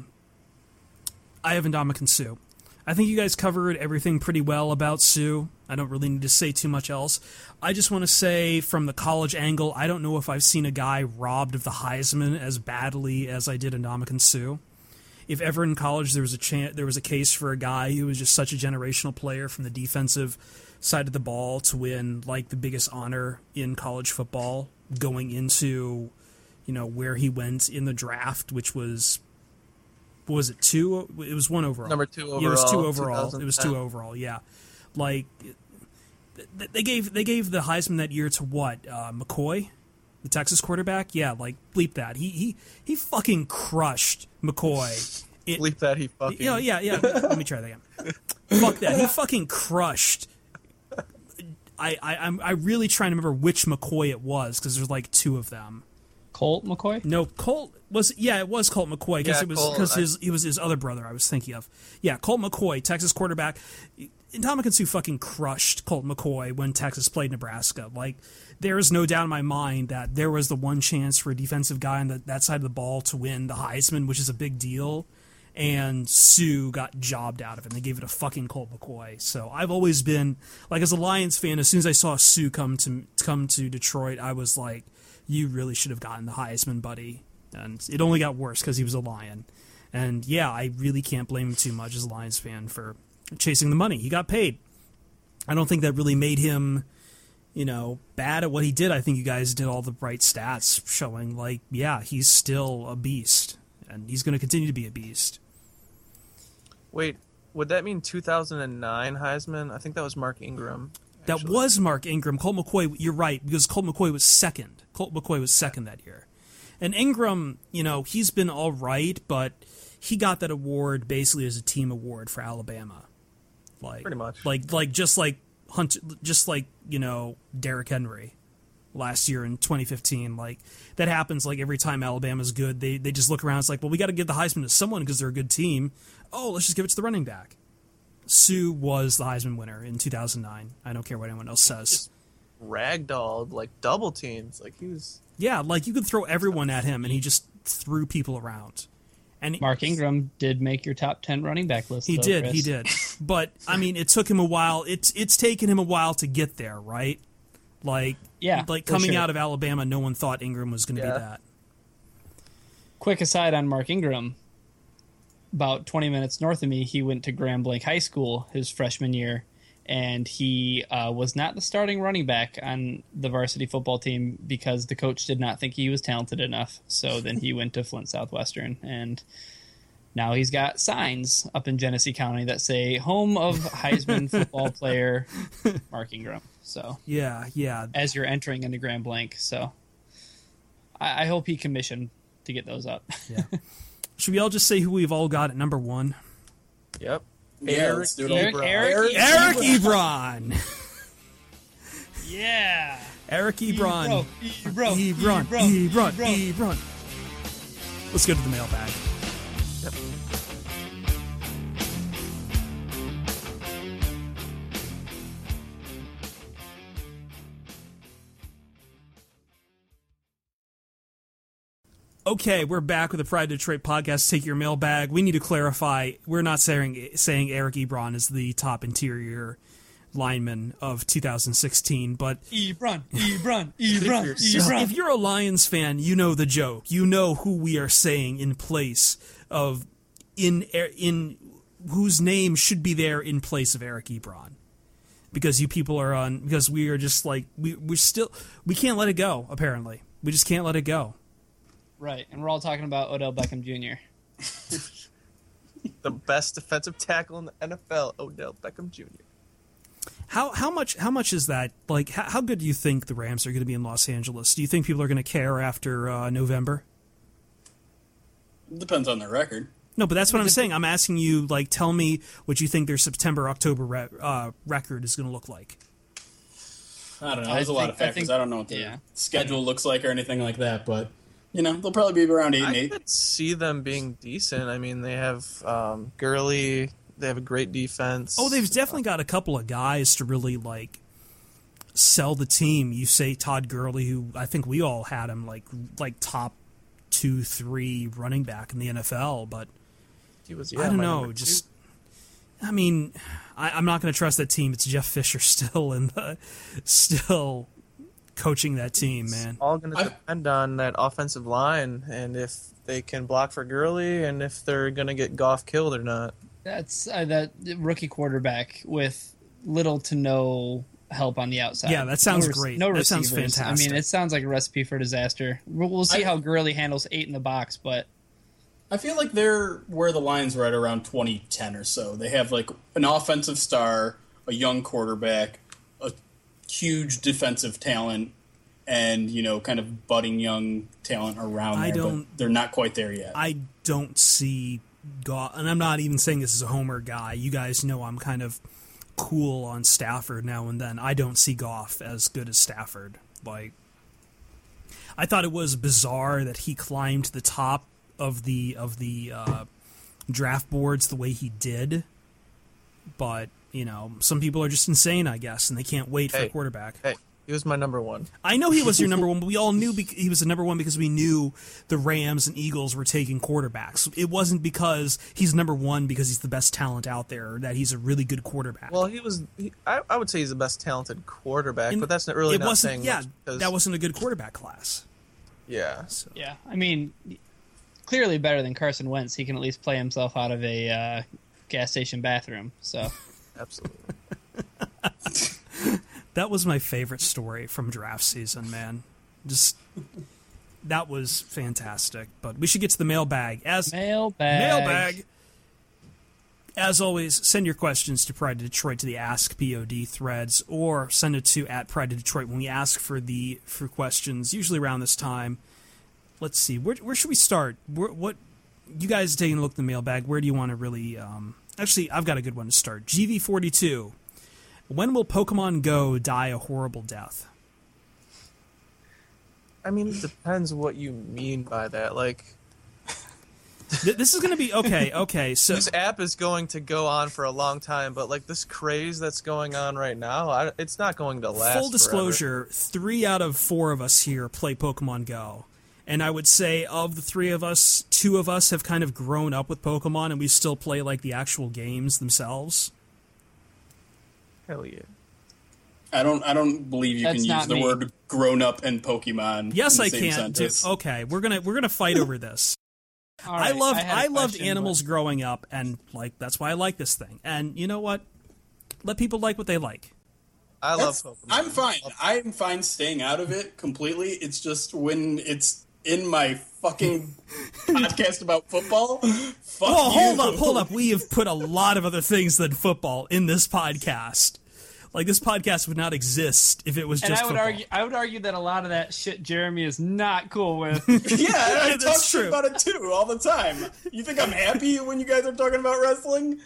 I have Ndamukong Suh. I think you guys covered everything pretty well about Suh. I don't really need to say too much else. I just want to say from the college angle, I don't know if I've seen a guy robbed of the Heisman as badly as I did Ndamukong Suh. If ever in college there was a chance, there was a case for a guy who was just such a generational player from the defensive side of the ball to win like the biggest honor in college football going into, you know, where he went in the draft, which was, what was it, two? It was one overall. Number two overall. Yeah, it was two overall. It was two overall, yeah. Like, they gave they gave the Heisman that year to what? Uh, McCoy? The Texas quarterback? Yeah, like, bleep that. He he, he fucking crushed McCoy. It, Bleep that he fucking... Yeah, yeah, yeah. Let me try that again. Fuck that. He fucking crushed... I, I, I'm I really trying to remember which McCoy it was, because there's like two of them. Colt McCoy? No, Colt was yeah, it was Colt McCoy because Yeah, it was Colt, because I- his he was his other brother I was thinking of. Yeah, Colt McCoy, Texas quarterback. Ndamukong Suh fucking crushed Colt McCoy when Texas played Nebraska. Like, there is no doubt in my mind that there was the one chance for a defensive guy on the, that side of the ball to win the Heisman, which is a big deal. And Suh got jobbed out of it, and they gave it a fucking Colt McCoy. So I've always been, like, as a Lions fan, as soon as I saw Suh come to come to Detroit, I was like, you really should have gotten the Heisman, buddy. And it only got worse because he was a Lion. And, yeah, I really can't blame him too much as a Lions fan for chasing the money. He got paid. I don't think that really made him, you know, bad at what he did. I think you guys did all the right stats showing, like, yeah, he's still a beast. And he's going to continue to be a beast. Wait, would that mean two thousand nine Heisman? I think that was Mark Ingram. That actually. was Mark Ingram. Colt McCoy, you're right, because Colt McCoy was second. Colt McCoy was second that year. And Ingram, you know, he's been all right, but he got that award basically as a team award for Alabama. Like, Pretty much. Like, like just like Hunt, just like, you know, Derrick Henry last year in twenty fifteen. Like, that happens like every time Alabama's good. They they just look around. It's like, well, we got to give the Heisman to someone because they're a good team. Oh, let's just give it to the running back. Suh was the Heisman winner in two thousand nine. I don't care what anyone else says. Ragdolled, like double teams. Like he was. Yeah, like you could throw everyone at him and he just threw people around. And Mark Ingram did make your top ten running back list. He though, did, Chris. he did. But I mean, it took him a while. It's it's taken him a while to get there, right? Like Yeah, like for coming sure. out of Alabama, no one thought Ingram was going to Yeah. be that. Quick aside on Mark Ingram. About twenty minutes north of me, he went to Grand Blanc High School his freshman year, and he uh, was not the starting running back on the varsity football team because the coach did not think he was talented enough. So then he went to Flint Southwestern, and now he's got signs up in Genesee County that say "Home of Heisman football player Mark Ingram." So Yeah, yeah. as you're entering into Grand Blanc, so I, I hope he commissioned to get those up. Yeah. Should we all just say who we've all got at number one? Yep. Yeah, Eric let's do it all. Eric, Ebron. Eric, Eric Ebron. yeah. Eric Ebron. Ebron, Ebron. Ebron, Ebron. Ebron. Ebron. Let's go to the mailbag. Yep. Okay, we're back with the Pride Detroit podcast. Take your mailbag. We need to clarify. We're not saying saying Eric Ebron is the top interior lineman of two thousand sixteen, but Ebron, Ebron, Speak for Ebron, yourself. Ebron. if you're a Lions fan, you know the joke. You know who we are saying in place of in in whose name should be there in place of Eric Ebron. Because you people are on because we are just like we we're still we can't let it go, apparently. We just can't let it go. Right, and we're all talking about Odell Beckham Junior The best defensive tackle in the N F L, Odell Beckham Junior How how much how much is that? Like, how, how good do you think the Rams are going to be in Los Angeles? Do you think people are going to care after uh, November? Depends on their record. No, but that's what I'm saying. I'm asking you, like, tell me what you think their September October re- uh, record is going to look like. I don't know. I There's a lot think- of factors. I think- I, don't know what their yeah. schedule looks like or anything like that, but you know they'll probably be around eight and I eight. could see them being decent. I mean, they have um, Gurley. They have a great defense. Oh, they've definitely got a couple of guys to really, like, sell the team. You say Todd Gurley, who I think we all had him, like, like top two, three running back in the N F L, but He was, I yeah, don't my know. number two. Just, I mean, I, I'm not going to trust that team. It's Jeff Fisher still in the, still coaching that team, man. all going to I- depend on that offensive line and if they can block for Gurley and if they're going to get Goff killed or not. That's uh, that rookie quarterback with little to no help on the outside. Yeah, that sounds no rec- great. No That sounds receivers. I fantastic. mean, it sounds like a recipe for disaster. We'll, we'll see I- how Gurley handles eight in the box, but I feel like they're where the Lions were at around twenty ten or so. They have like an offensive star, a young quarterback, a huge defensive talent, and you know, kind of budding young talent around I there. don't- But they're not quite there yet. I don't see Goff, and I'm not even saying this as a homer guy. You guys know I'm kind of cool on Stafford now and then. I don't see Goff as good as Stafford. Like, I thought it was bizarre that he climbed to the top of the of the uh, draft boards the way he did. But you know, some people are just insane, I guess, and they can't wait for Hey. a quarterback. Hey, he was my number one. I know he was your number one, but we all knew bec- he was the number one because we knew the Rams and Eagles were taking quarterbacks. It wasn't because he's number one because he's the best talent out there or that he's a really good quarterback. Well, he was. He, I, I would say he's the best talented quarterback, And but that's not really it not wasn't. saying Yeah, much because, that wasn't a good quarterback class. yeah. So. yeah, I mean, clearly better than Carson Wentz. He can at least play himself out of a uh, gas station bathroom. So Absolutely. That was my favorite story from draft season, man. Just that was fantastic. But we should get to the mailbag. As mailbag. mailbag. As always, send your questions to Pride of Detroit to the Ask P O D threads, or send it to at Pride of Detroit when we ask for the for questions. Usually around this time. Let's see, where where should we start? Where, what you guys are taking a look at the mailbag? Where do you want to really? Um, actually, I've got a good one to start. G V forty-two. When will Pokemon Go die a horrible death? I mean, it depends what you mean by that. Like, Th- This is going to be okay. Okay, so this app is going to go on for a long time, but like this craze that's going on right now, I, it's not going to last. full disclosure: three out of four of us here play Pokemon Go, and I would say of the three of us, two of us have kind of grown up with Pokemon, and we still play like the actual games themselves. Hell yeah. I don't. I don't believe you That's can use not the me. word "grown up" and Pokemon. Yes, in the I same can. Do, sentence. okay, we're gonna we're gonna fight over this. All I right, loved had a I, loved question, animals growing up, and like that's why I like this thing. And you know what? let people like what they like. I love That's- Pokemon. I'm fine. I'm fine staying out of it completely. It's just when it's in my fucking podcast about football. Fuck Oh, you. hold up, hold up. We have put a lot of other things than football in this podcast. Like, this podcast would not exist if it was And just I would football. argue, I would argue that a lot of that shit Jeremy is not cool with. Yeah, I That's talk shit true. about it too all the time. You think I'm happy when you guys are talking about wrestling?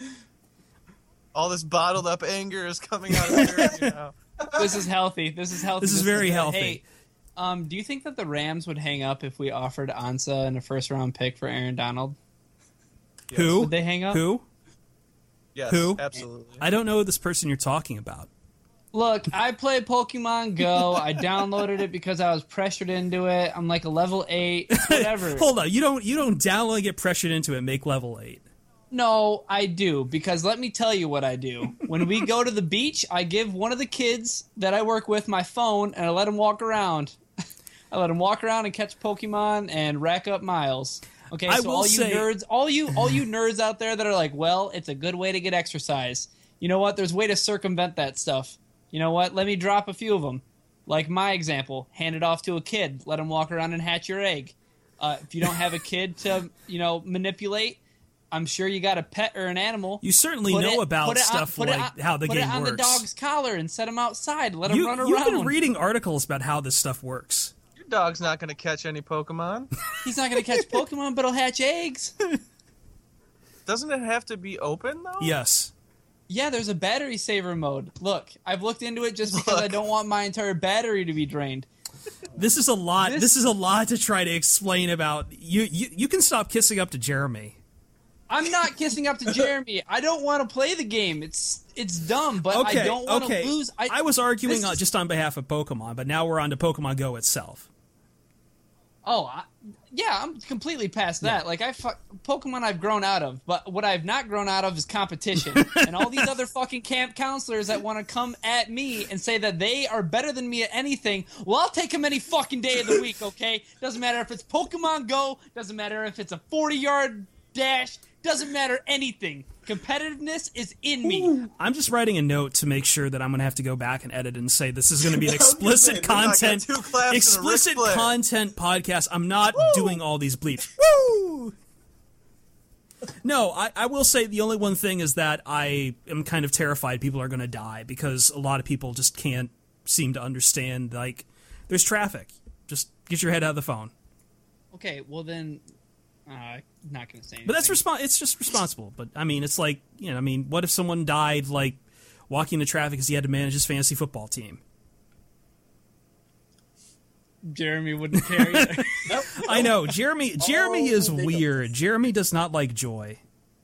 All this bottled up anger is coming out of there. You know. This is healthy. This is healthy. This is very good. healthy. Hey, um, do you think that the Rams would hang up if we offered Ansah and a first round pick for Aaron Donald? Who? Would they hang up? Who? Yes, Who? absolutely. I don't know this person you're talking about. Look, I play Pokemon Go. I downloaded it because I was pressured into it. I'm like a level eight, whatever. Hold on, you don't you don't download and get pressured into it and make level eight. No, I do, because let me tell you what I do. When we go to the beach, I give one of the kids that I work with my phone, and I let him walk around. I let him walk around and catch Pokemon and rack up miles. Okay, I so will all you say- nerds, all you all you nerds out there that are like, well, it's a good way to get exercise. You know what? There's a way to circumvent that stuff. You know what? Let me drop a few of them. Like my example, hand it off to a kid. Let him walk around and hatch your egg. Uh, if you don't have a kid to, you know, manipulate, I'm sure you got a pet or an animal. You certainly Put know it- about put it on- stuff put it like on- how the put game it on works. the dog's collar and set him outside. Let him you, run you've around. been reading articles about how this stuff works. Your dog's not going to catch any Pokemon. He's not going to catch Pokemon, but he'll hatch eggs. Doesn't it have to be open, though? Yes. Yeah, there's a battery saver mode. Look, I've looked into it just because Look. I don't want my entire battery to be drained. This is a lot. This, This- is a lot to try to explain about. You, you you can stop kissing up to Jeremy. I'm not kissing up to Jeremy. I don't want to play the game. It's it's dumb, but Okay, I don't want to okay. lose. I, was arguing this uh, is- just on behalf of Pokemon, but now we're on to Pokemon Go itself. Oh, I, yeah, I'm completely past that. Like I fuck Pokemon I've grown out of, but what I've not grown out of is competition. And all these other fucking camp counselors that want to come at me and say that they are better than me at anything. Well, I'll take them any fucking day of the week, okay? Doesn't matter if it's Pokemon Go, doesn't matter if it's a forty-yard dash, doesn't matter anything. Competitiveness is in me. I'm just writing a note to make sure that I'm going to have to go back and edit and say this is going to be an I was gonna say, explicit we're not gonna content, two claps and a Ric explicit Flair. content podcast. I'm not doing all these bleeps. Woo! No, I, I will say the only one thing is that I am kind of terrified people are going to die because a lot of people just can't seem to understand. Like, there's traffic. Just get your head out of the phone. Okay, well then, uh, I'm not going to say anything. But that's respon It's just responsible. But I mean, it's like, you know, I mean, what if someone died like walking into traffic because he had to manage his fantasy football team? Jeremy wouldn't care either. Nope. I know Jeremy. Jeremy Oh, is they don't. weird. Jeremy does not like joy.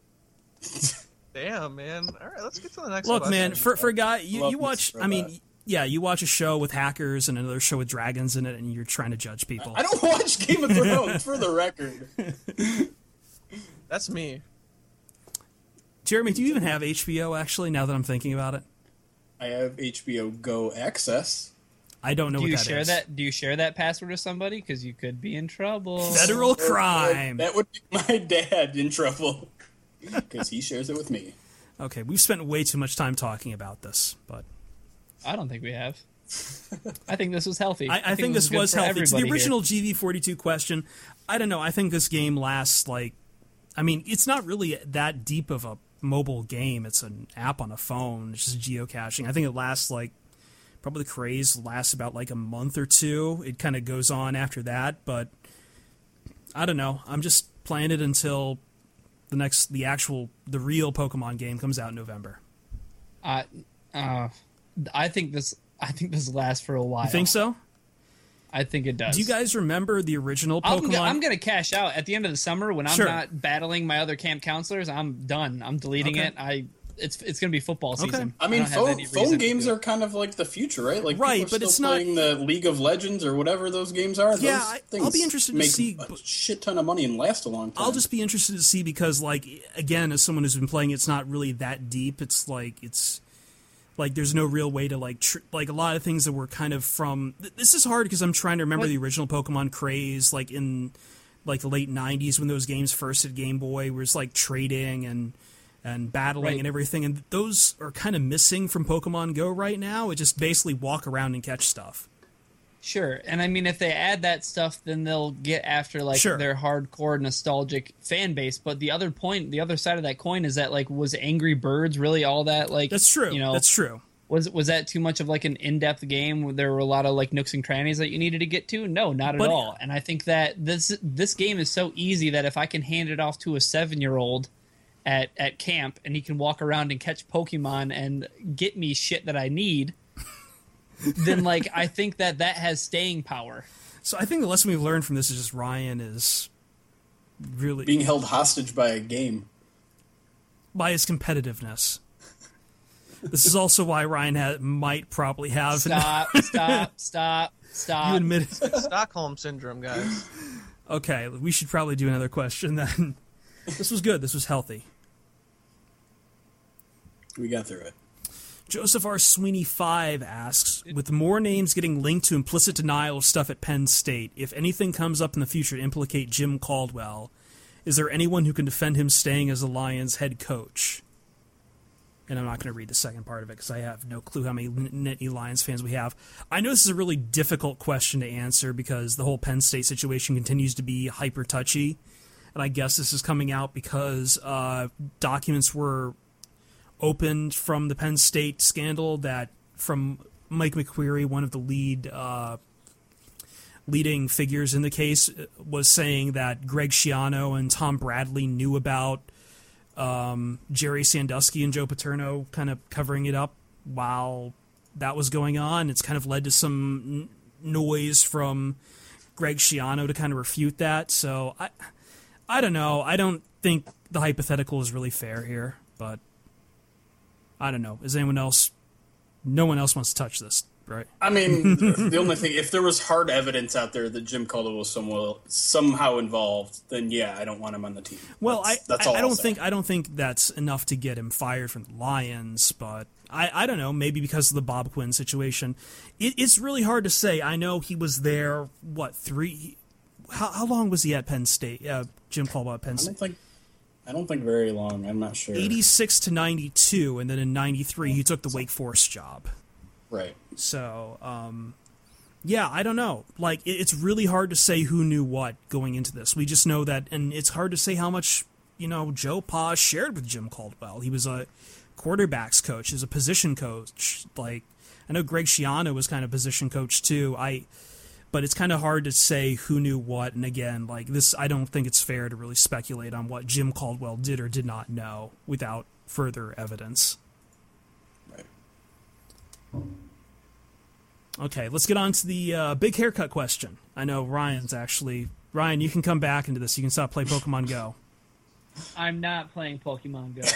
Damn, man. All right, let's get to the next Look, question. man, for for a guy, you, Love you me watch. for I mean, that. yeah, you watch a show with hackers and another show with dragons in it, and you're trying to judge people. I don't watch Game of Thrones, for the record. That's me. Jeremy, do you even have H B O? Actually, now that I'm thinking about it, I have H B O Go access. I don't know Do what you that share is. that? Do you share that password with somebody? Because you could be in trouble. Federal crime. That would be my dad in trouble. Because he shares it with me. Okay, we've spent way too much time talking about this, but I don't think we have. I think this was healthy. I, I think it this good was for healthy. To the everybody original G V forty-two question, I don't know. I think this game lasts like, I mean, it's not really that deep of a mobile game. It's an app on a phone. It's just geocaching. I think it lasts like, probably the craze lasts about like a month or two. It kind of goes on after that, but I don't know. I'm just playing it until the next, the actual, the real Pokemon game comes out in November. here. Uh, uh, I think this. I think this lasts for a while. You think so? I think it does. Do you guys remember the original I'm, Pokemon? go- I'm gonna cash out at the end of the summer when I'm Sure. not battling my other camp counselors. I'm done. I'm deleting Okay. it. I. It's it's gonna be football season. I mean, don't have phone, any reason phone to games do it. are kind of like the future, right? Like, Right, people are but it's still not- playing the League of Legends or whatever those games are. Yeah, those I- things I'll be interested to make see, a but- shit ton of money and last a long time. I'll just be interested to see because, like, again, as someone who's been playing, it's not really that deep. It's like it's like there's no real way to like tr- like a lot of things that were kind of from. Th- this is hard because I'm trying to remember What? the original Pokemon craze, like in like the late nineties when those games first hit Game Boy, where it's like trading and and battling Right. and everything, and those are kind of missing from Pokemon Go right now. It just basically walk around and catch stuff. Sure, and I mean, if they add that stuff, then they'll get after like Sure. their hardcore nostalgic fan base. But the other point, the other side of that coin is that like, was Angry Birds really all that like? That's true. You know, That's true. Was was that too much of like an in-depth game where there were a lot of like nooks and crannies that you needed to get to? No, not at But- all. And I think that this this game is so easy that if I can hand it off to a seven-year-old at at camp and he can walk around and catch Pokemon and get me shit that I need, then like I think that that has staying power. So I think the lesson we've learned from this is just Ryan is really Being held hostage by a game. by his competitiveness. This is also why Ryan ha- might probably have. Stop! Stop! Stop! Stop! You admit it. Stockholm syndrome, guys. Okay, we should probably do another question then. This was good. This was healthy. We got through it. Joseph R. Sweeney five asks, with more names getting linked to implicit denial of stuff at Penn State, if anything comes up in the future to implicate Jim Caldwell, is there anyone who can defend him staying as the Lions head coach? And I'm not going to read the second part of it because I have no clue how many Nittany Lions fans we have. I know this is a really difficult question to answer because the whole Penn State situation continues to be hyper touchy. And I guess this is coming out because uh, documents were opened from the Penn State scandal that from Mike McQueary, one of the lead uh, leading figures in the case, was saying that Greg Schiano and Tom Bradley knew about um, Jerry Sandusky and Joe Paterno kind of covering it up while that was going on. It's kind of led to some n- noise from Greg Schiano to kind of refute that. So I, I don't know. I don't think the hypothetical is really fair here, but I don't know. Is anyone else? No one else wants to touch this, right? I mean, the only thing, if there was hard evidence out there that Jim Caldwell was somewhat, somehow involved, then yeah, I don't want him on the team. Well, that's, I that's I, all I I'll don't say. think I don't think that's enough to get him fired from the Lions, but I, I don't know. Maybe because of the Bob Quinn situation, it, it's really hard to say. I know he was there. What three? How how long was he at Penn State? Uh, Jim Caldwell at Penn I State. don't think. I don't think very long. I'm not sure. eighty-six to ninety-two, and then in ninety-three he took the Wake Forest job. Right. So, um, yeah, I don't know. Like, it, it's really hard to say who knew what going into this. We just know that, and it's hard to say how much, you know, Joe Pa shared with Jim Caldwell. He was a quarterbacks coach, he was a position coach. Like, I know Greg Schiano was kind of position coach too. I, but it's kind of hard to say who knew what. And again, like this, I don't think it's fair to really speculate on what Jim Caldwell did or did not know without further evidence. Right. Okay, let's get on to the uh, big haircut question. I know Ryan's actually... Ryan, you can come back into this. You can stop playing Pokemon Go. I'm not playing Pokemon Go.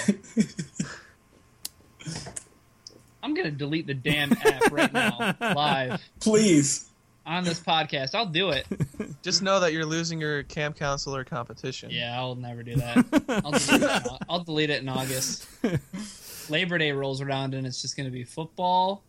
I'm going to delete the damn app right now, live, Please. on this podcast. I'll do it. Just know that you're losing your camp counselor competition. Yeah, I'll never do that. I'll delete it in, I'll delete it in August. Labor Day rolls around and it's just going to be football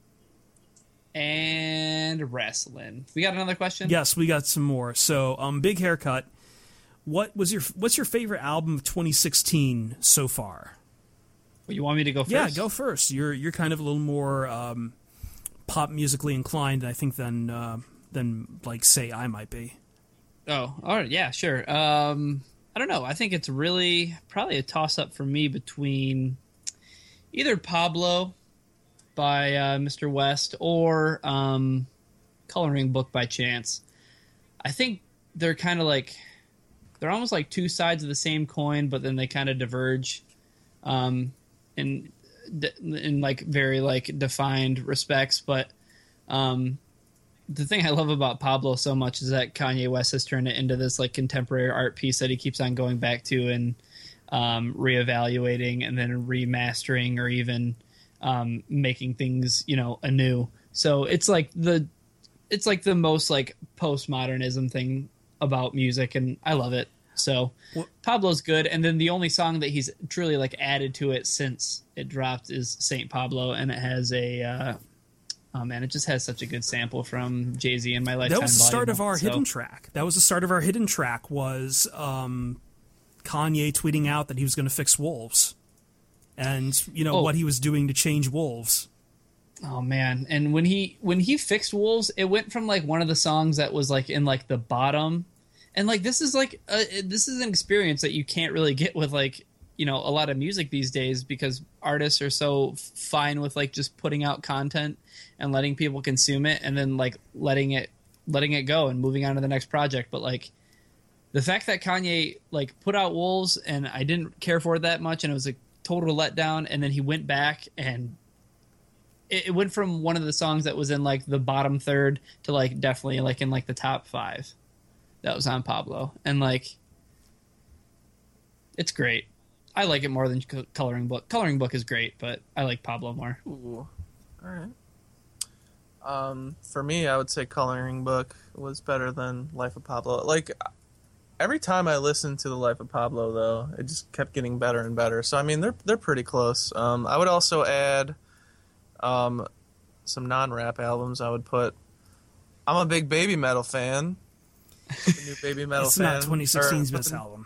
and wrestling. We got another question? Yes, we got some more. So, um, big haircut. What was your What's your favorite album of twenty sixteen so far? Well, you want me to go first? Yeah, go first. You're you're kind of a little more um, pop musically inclined, I think, than uh, than like say I might be. Oh, all right. Yeah, sure. Um, I don't know. I think it's really probably a toss up for me between either Pablo by uh, Mister West or um, Coloring Book by Chance. I think they're kind of like they're almost like two sides of the same coin, but then they kind of diverge um, in in like very like defined respects. But um, the thing I love about Pablo so much is that Kanye West has turned it into this like contemporary art piece that he keeps on going back to and um, reevaluating and then remastering or even um, making things, you know, anew. So it's like the, it's like the most like postmodernism thing about music, and I love it. So Well- Pablo's good. And then the only song that he's truly like added to it since it dropped is Saint Pablo, and it has a, uh, oh man, it just has such a good sample from Jay-Z and My Lifetime. That was the start Volume of our one, so- hidden track. That was the start of our hidden track was um, Kanye tweeting out that he was going to fix wolves. and you know Oh. what he was doing to change Wolves. Oh man! And when he when he fixed Wolves, it went from like one of the songs that was like in like the bottom, and like this is like a, this is an experience that you can't really get with like you know a lot of music these days because artists are so f- fine with like just putting out content and letting people consume it and then like letting it letting it go and moving on to the next project. But like the fact that Kanye like put out Wolves and I didn't care for it that much and it was a total letdown, and then he went back and it, it went from one of the songs that was in like the bottom third to like definitely like in like the top five that was on Pablo, and like it's great. I like it more than Co- Coloring Book. Coloring Book is great, but I like Pablo more. Ooh. All right. Um, for me, I would say Coloring Book was better than Life of Pablo. Like, every time I listened to the Life of Pablo, though, it just kept getting better and better. So, I mean, they're they're pretty close. Um, I would also add um, some non-rap albums. I would put. I'm a big Baby Metal fan. The new Baby Metal It's fan. not twenty sixteen's or- best album.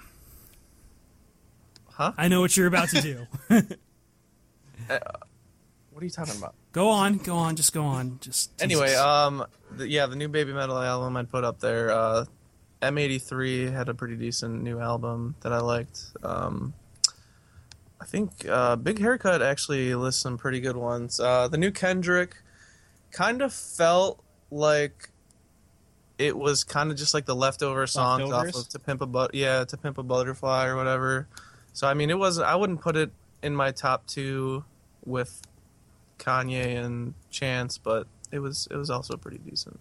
Huh? I know what you're about to do. Uh, what are you talking about? Go on, go on, just go on. Just Anyway, Jesus. um, the, yeah, the new Baby Metal album I'd put up there. Uh, M eighty-three had a pretty decent new album that I liked. Um, I think uh, Big Haircut actually lists some pretty good ones. Uh, the new Kendrick kind of felt like it was kind of just like the leftover songs Leftovers? off of To Pimp a But yeah, To Pimp a Butterfly or whatever. So I mean, it was I wouldn't put it in my top two with Kanye and Chance, but it was it was also pretty decent.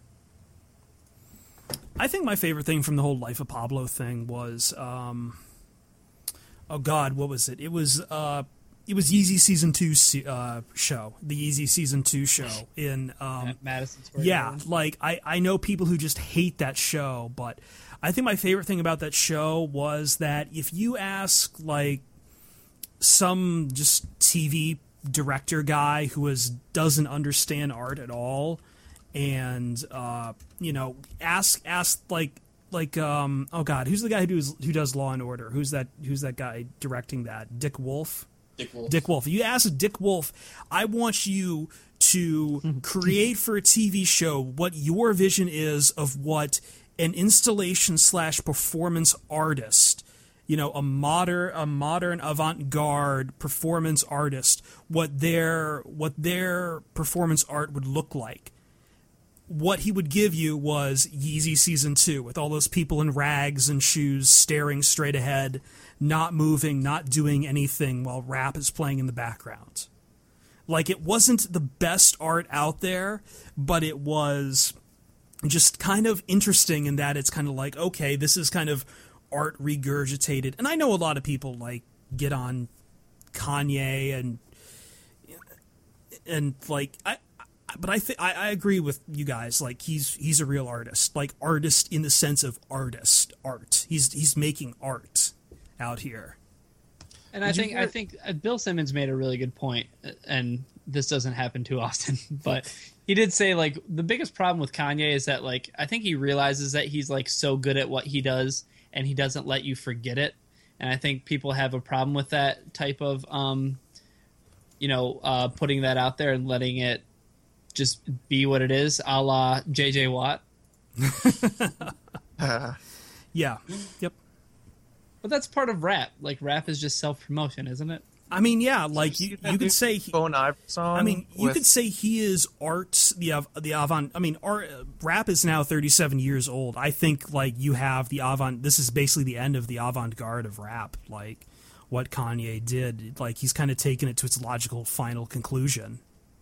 I think my favorite thing from the whole Life of Pablo thing was, um, oh God, what was it? It was uh, it was Yeezy season two se- uh, show, the Yeezy season two show in um, At Madison Square yeah, Garden. like I, I know people who just hate that show, but I think my favorite thing about that show was that if you ask like some just T V director guy who is doesn't understand art at all, and uh, you know, ask ask like like um oh God, who's the guy who does who does Law and Order? Who's that? Who's that guy directing that? Dick Wolf. Dick Wolf. Dick Wolf. You ask Dick Wolf, I want you to create for a T V show what your vision is of what an installation slash performance artist, you know, a modern a modern avant-garde performance artist, what their what their performance art would look like. What he would give you was Yeezy season two with all those people in rags and shoes staring straight ahead, not moving, not doing anything while rap is playing in the background. Like, it wasn't the best art out there, but it was just kind of interesting in that it's kind of like, okay, this is kind of art regurgitated. And I know a lot of people like get on Kanye and and like I but I think I agree with you guys. Like, he's he's a real artist, like artist in the sense of artist art. He's he's making art out here. And I Did you think hear- I think uh, Bill Simmons made a really good point, uh, and this doesn't happen too often, but he did say like the biggest problem with Kanye is that like I think he realizes that he's like so good at what he does, and he doesn't let you forget it. And I think people have a problem with that type of, um, you know, uh, putting that out there and letting it just be what it is, a la J J Watt. Yeah. Yep. But that's part of rap. Like, rap is just self-promotion, isn't it? I mean, yeah, like you, you could say he, Bone Iver song. I mean, you with- could say he is art, the av- the avant. I mean, art, rap is now thirty-seven years old. I think like you have the avant. This is basically the end of the avant-garde of rap. Like what Kanye did. Like he's kind of taken it to its logical final conclusion.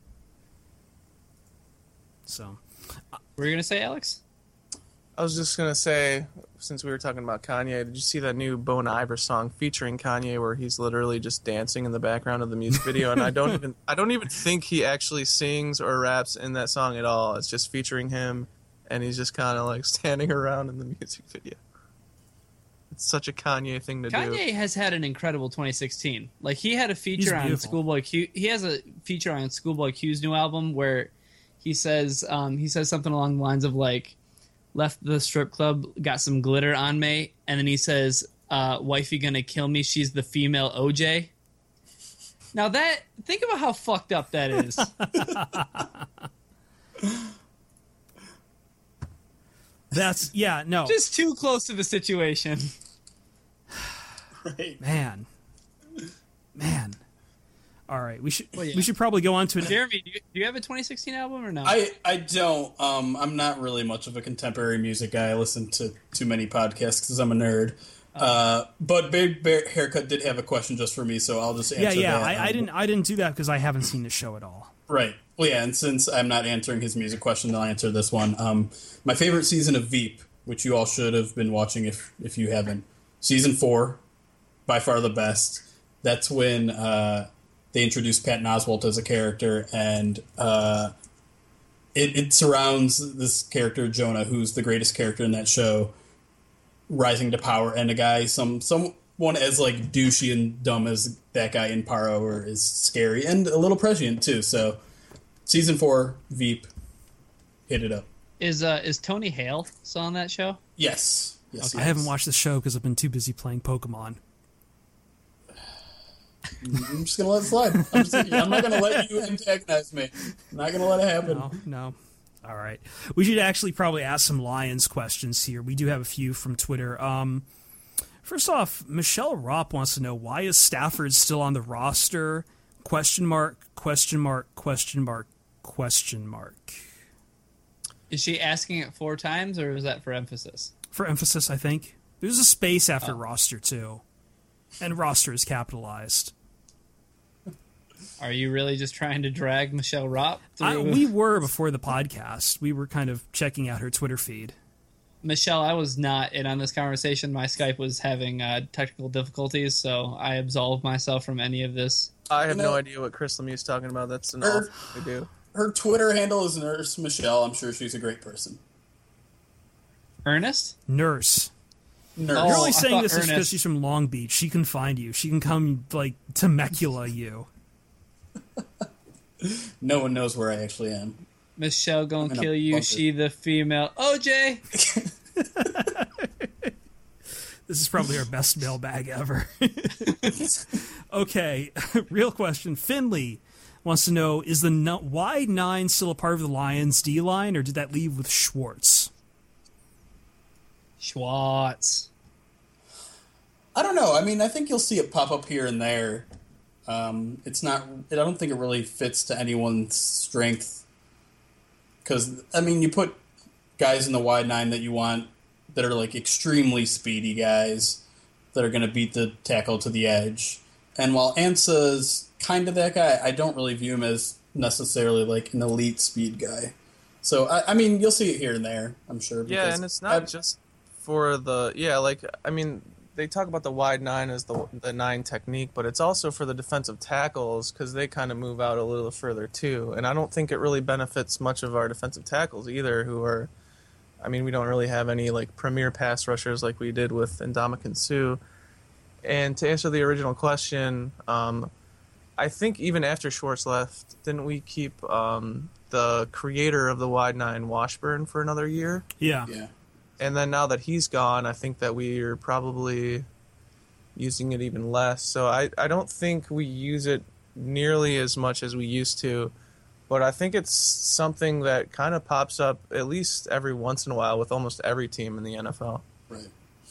So, What were you gonna say, Alex? I was just gonna say, since we were talking about Kanye, did you see that new Bone Iver song featuring Kanye, where he's literally just dancing in the background of the music video? And I don't even, I don't even think he actually sings or raps in that song at all. It's just featuring him, and he's just kind of like standing around in the music video. It's such a Kanye thing to do. Kanye has had an incredible twenty sixteen. Like, he had a He's feature on beautiful. Schoolboy Q. He has a feature on Schoolboy Q's new album where he says um, he says something along the lines of like, left the strip club, got some glitter on me, and then he says, uh, "Wifey gonna kill me. She's the female O J." Now that think about how fucked up that is. That's yeah, no. Just too close to the situation. Right. Man. Man. All right, we should Well, yeah. we should probably go on to an Jeremy, do you, do you have a twenty sixteen album or no? I, I don't. Um, I'm not really much of a contemporary music guy. I listen to too many podcasts because I'm a nerd. Uh, but Big Bear Haircut did have a question just for me, so I'll just answer Yeah, yeah. that. I, I Um, didn't I didn't do that because I haven't seen the show at all. Right. Well, yeah, and since I'm not answering his music question, I'll answer this one. Um, my favorite season of Veep, which you all should have been watching if if you haven't. Season four, by far the best. That's when uh, they introduced Patton Oswalt as a character, and uh, it, it surrounds this character, Jonah, who's the greatest character in that show, rising to power, and a guy, some someone as like douchey and dumb as that guy in Power is scary, and a little prescient too. So, season four, Veep, hit it up. Is uh is Tony Hale still on that show? Yes, yes. I yes. haven't watched the show because I've been too busy playing Pokemon. I'm just gonna let it slide. I'm, just, I'm not gonna let you antagonize me. I'm not gonna let it happen. No, no. All right. We should actually probably ask some Lions questions here. We do have a few from Twitter. Um, first off, Michelle Ropp wants to know, why is Stafford still on the roster? Question mark, question mark, question mark, question mark. Is she asking it four times, or is that for emphasis? For emphasis, I think. There's a space after Oh. roster, too. And roster is capitalized. Are you really just trying to drag Michelle Ropp through? I, we were before the podcast. We were kind of checking out her Twitter feed. Michelle, I was not in on this conversation. My Skype was having uh, technical difficulties, so I absolved myself from any of this. I have You know- no idea what Chris Lemieux's talking about. That's an Er- awful thing to do. Her Twitter handle is Nurse Michelle. I'm sure she's a great person. Ernest? Nurse. Nurse. Oh, You're only I saying thought this is because Ernest- she's from Long Beach. She can find you. She can come, like, Temecula you. No one knows where I actually am. Michelle gonna I'm in a kill you. bunker. She the female. O J! This is probably our best mailbag ever. Okay, real question. Finley wants to know, is the no- wide nine still a part of the Lions D-line, or did that leave with Schwartz? Schwartz. I don't know. I mean, I think you'll see it pop up here and there. Um, it's not. I don't think it really fits to anyone's strength. Because I mean, you put guys in the wide nine that you want that are like extremely speedy guys that are going to beat the tackle to the edge. And while Ansa's kind of that guy, I don't really view him as necessarily like an elite speed guy. So I, I mean, you'll see it here and there. I'm sure. Yeah, because and it's not I've- just for the yeah. Like I mean, they talk about the wide nine as the the nine technique, but it's also for the defensive tackles because they kind of move out a little further too. And I don't think it really benefits much of our defensive tackles either, who are. I mean, we don't really have any like premier pass rushers like we did with Ndamukong Suh. And to answer the original question, um, I think even after Schwartz left, didn't we keep um, the creator of the wide nine, Washburn, for another year? Yeah. Yeah. And then now that he's gone, I think that we are probably using it even less. So I, I don't think we use it nearly as much as we used to. But I think it's something that kind of pops up at least every once in a while with almost every team in the N F L. Right.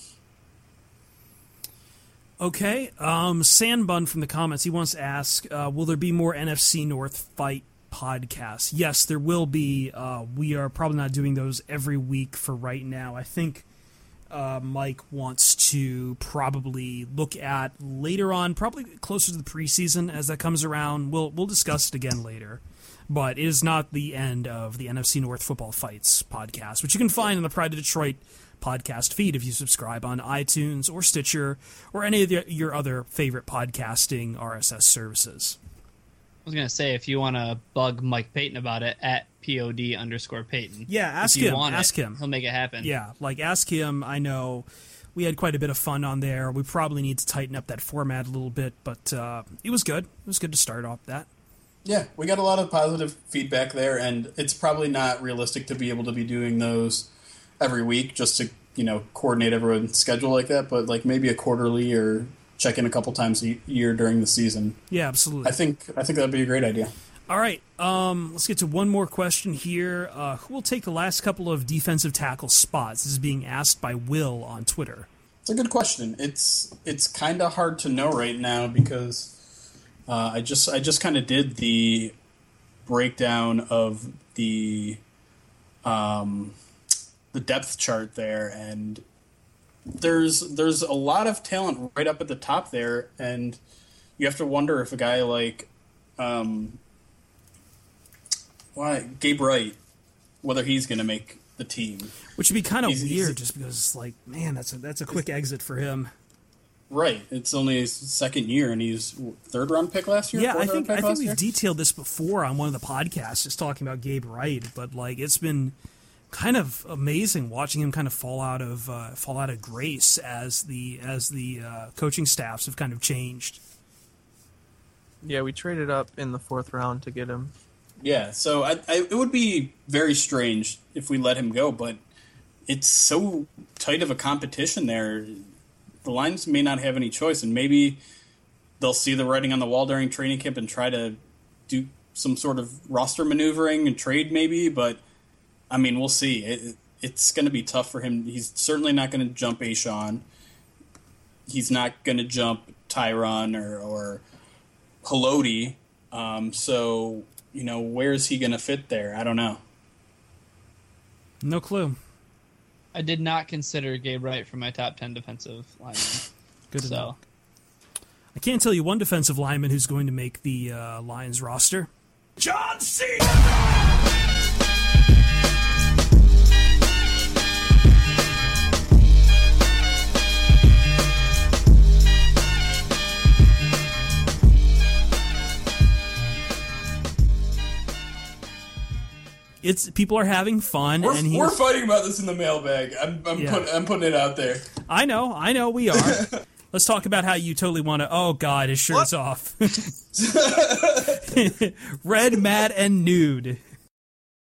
Okay, um, Sandbun from the comments, he wants to ask, uh, will there be more N F C North fight podcasts? Yes, there will be. Uh, we are probably not doing those every week for right now. I think uh, Mike wants to probably look at later on, probably closer to the preseason as that comes around. We'll we'll discuss it again later. But it is not the end of the N F C North Football Fights podcast, which you can find in the Pride of Detroit podcast feed if you subscribe on iTunes or Stitcher or any of the, your other favorite podcasting R S S services. I was gonna say, if you want to bug Mike Payton about it, at pod underscore Payton. Yeah, ask if you him. Want ask it, him. He'll make it happen. Yeah, like ask him. I know we had quite a bit of fun on there. We probably need to tighten up that format a little bit, but uh, it was good. It was good to start off that. Yeah, we got a lot of positive feedback there, and it's probably not realistic to be able to be doing those every week just to, you know, coordinate everyone's schedule like that, but like maybe a quarterly or check in a couple times a year during the season. Yeah, absolutely. I think I think that'd be a great idea. All right, um, let's get to one more question here. Uh, who will take the last couple of defensive tackle spots? This is being asked by Will on Twitter. It's a good question. It's it's kind of hard to know right now because uh, I just I just kind of did the breakdown of the um, the depth chart there, and there's there's a lot of talent right up at the top there, and you have to wonder if a guy like um, why Gabe Wright, whether he's going to make the team. Which would be kind of He's- weird, he's- just because it's like, man, that's a that's a quick exit for him. Right. It's only his second year, and he's third round pick last year. Yeah, I Fourth round think pick I think last we've year? detailed this before on one of the podcasts, just talking about Gabe Wright. But like, it's been kind of amazing watching him kind of fall out of uh, fall out of grace as the as the uh, coaching staffs have kind of changed. Yeah, we traded up in the fourth round to get him. Yeah, so I, I, it would be very strange if we let him go, but it's so tight of a competition there. The Lions may not have any choice, and maybe they'll see the writing on the wall during training camp and try to do some sort of roster maneuvering and trade maybe, but, I mean, we'll see. It, it's going to be tough for him. He's certainly not going to jump Ashawn. He's not going to jump Tyron or, or Haloti. Um, so, you know, where is he going to fit there? I don't know. No clue. I did not consider Gabe Wright for my top ten defensive lineman. Good to so know. I can't tell you one defensive lineman who's going to make the uh, Lions roster. John C. It's people are having fun, We're, and he's, we're fighting about this in the mailbag. I'm, I'm, Yeah. put, I'm putting it out there. I know, I know, we are. Let's talk about how you totally want to. Oh God, his shirt's off. Red, mad, and nude.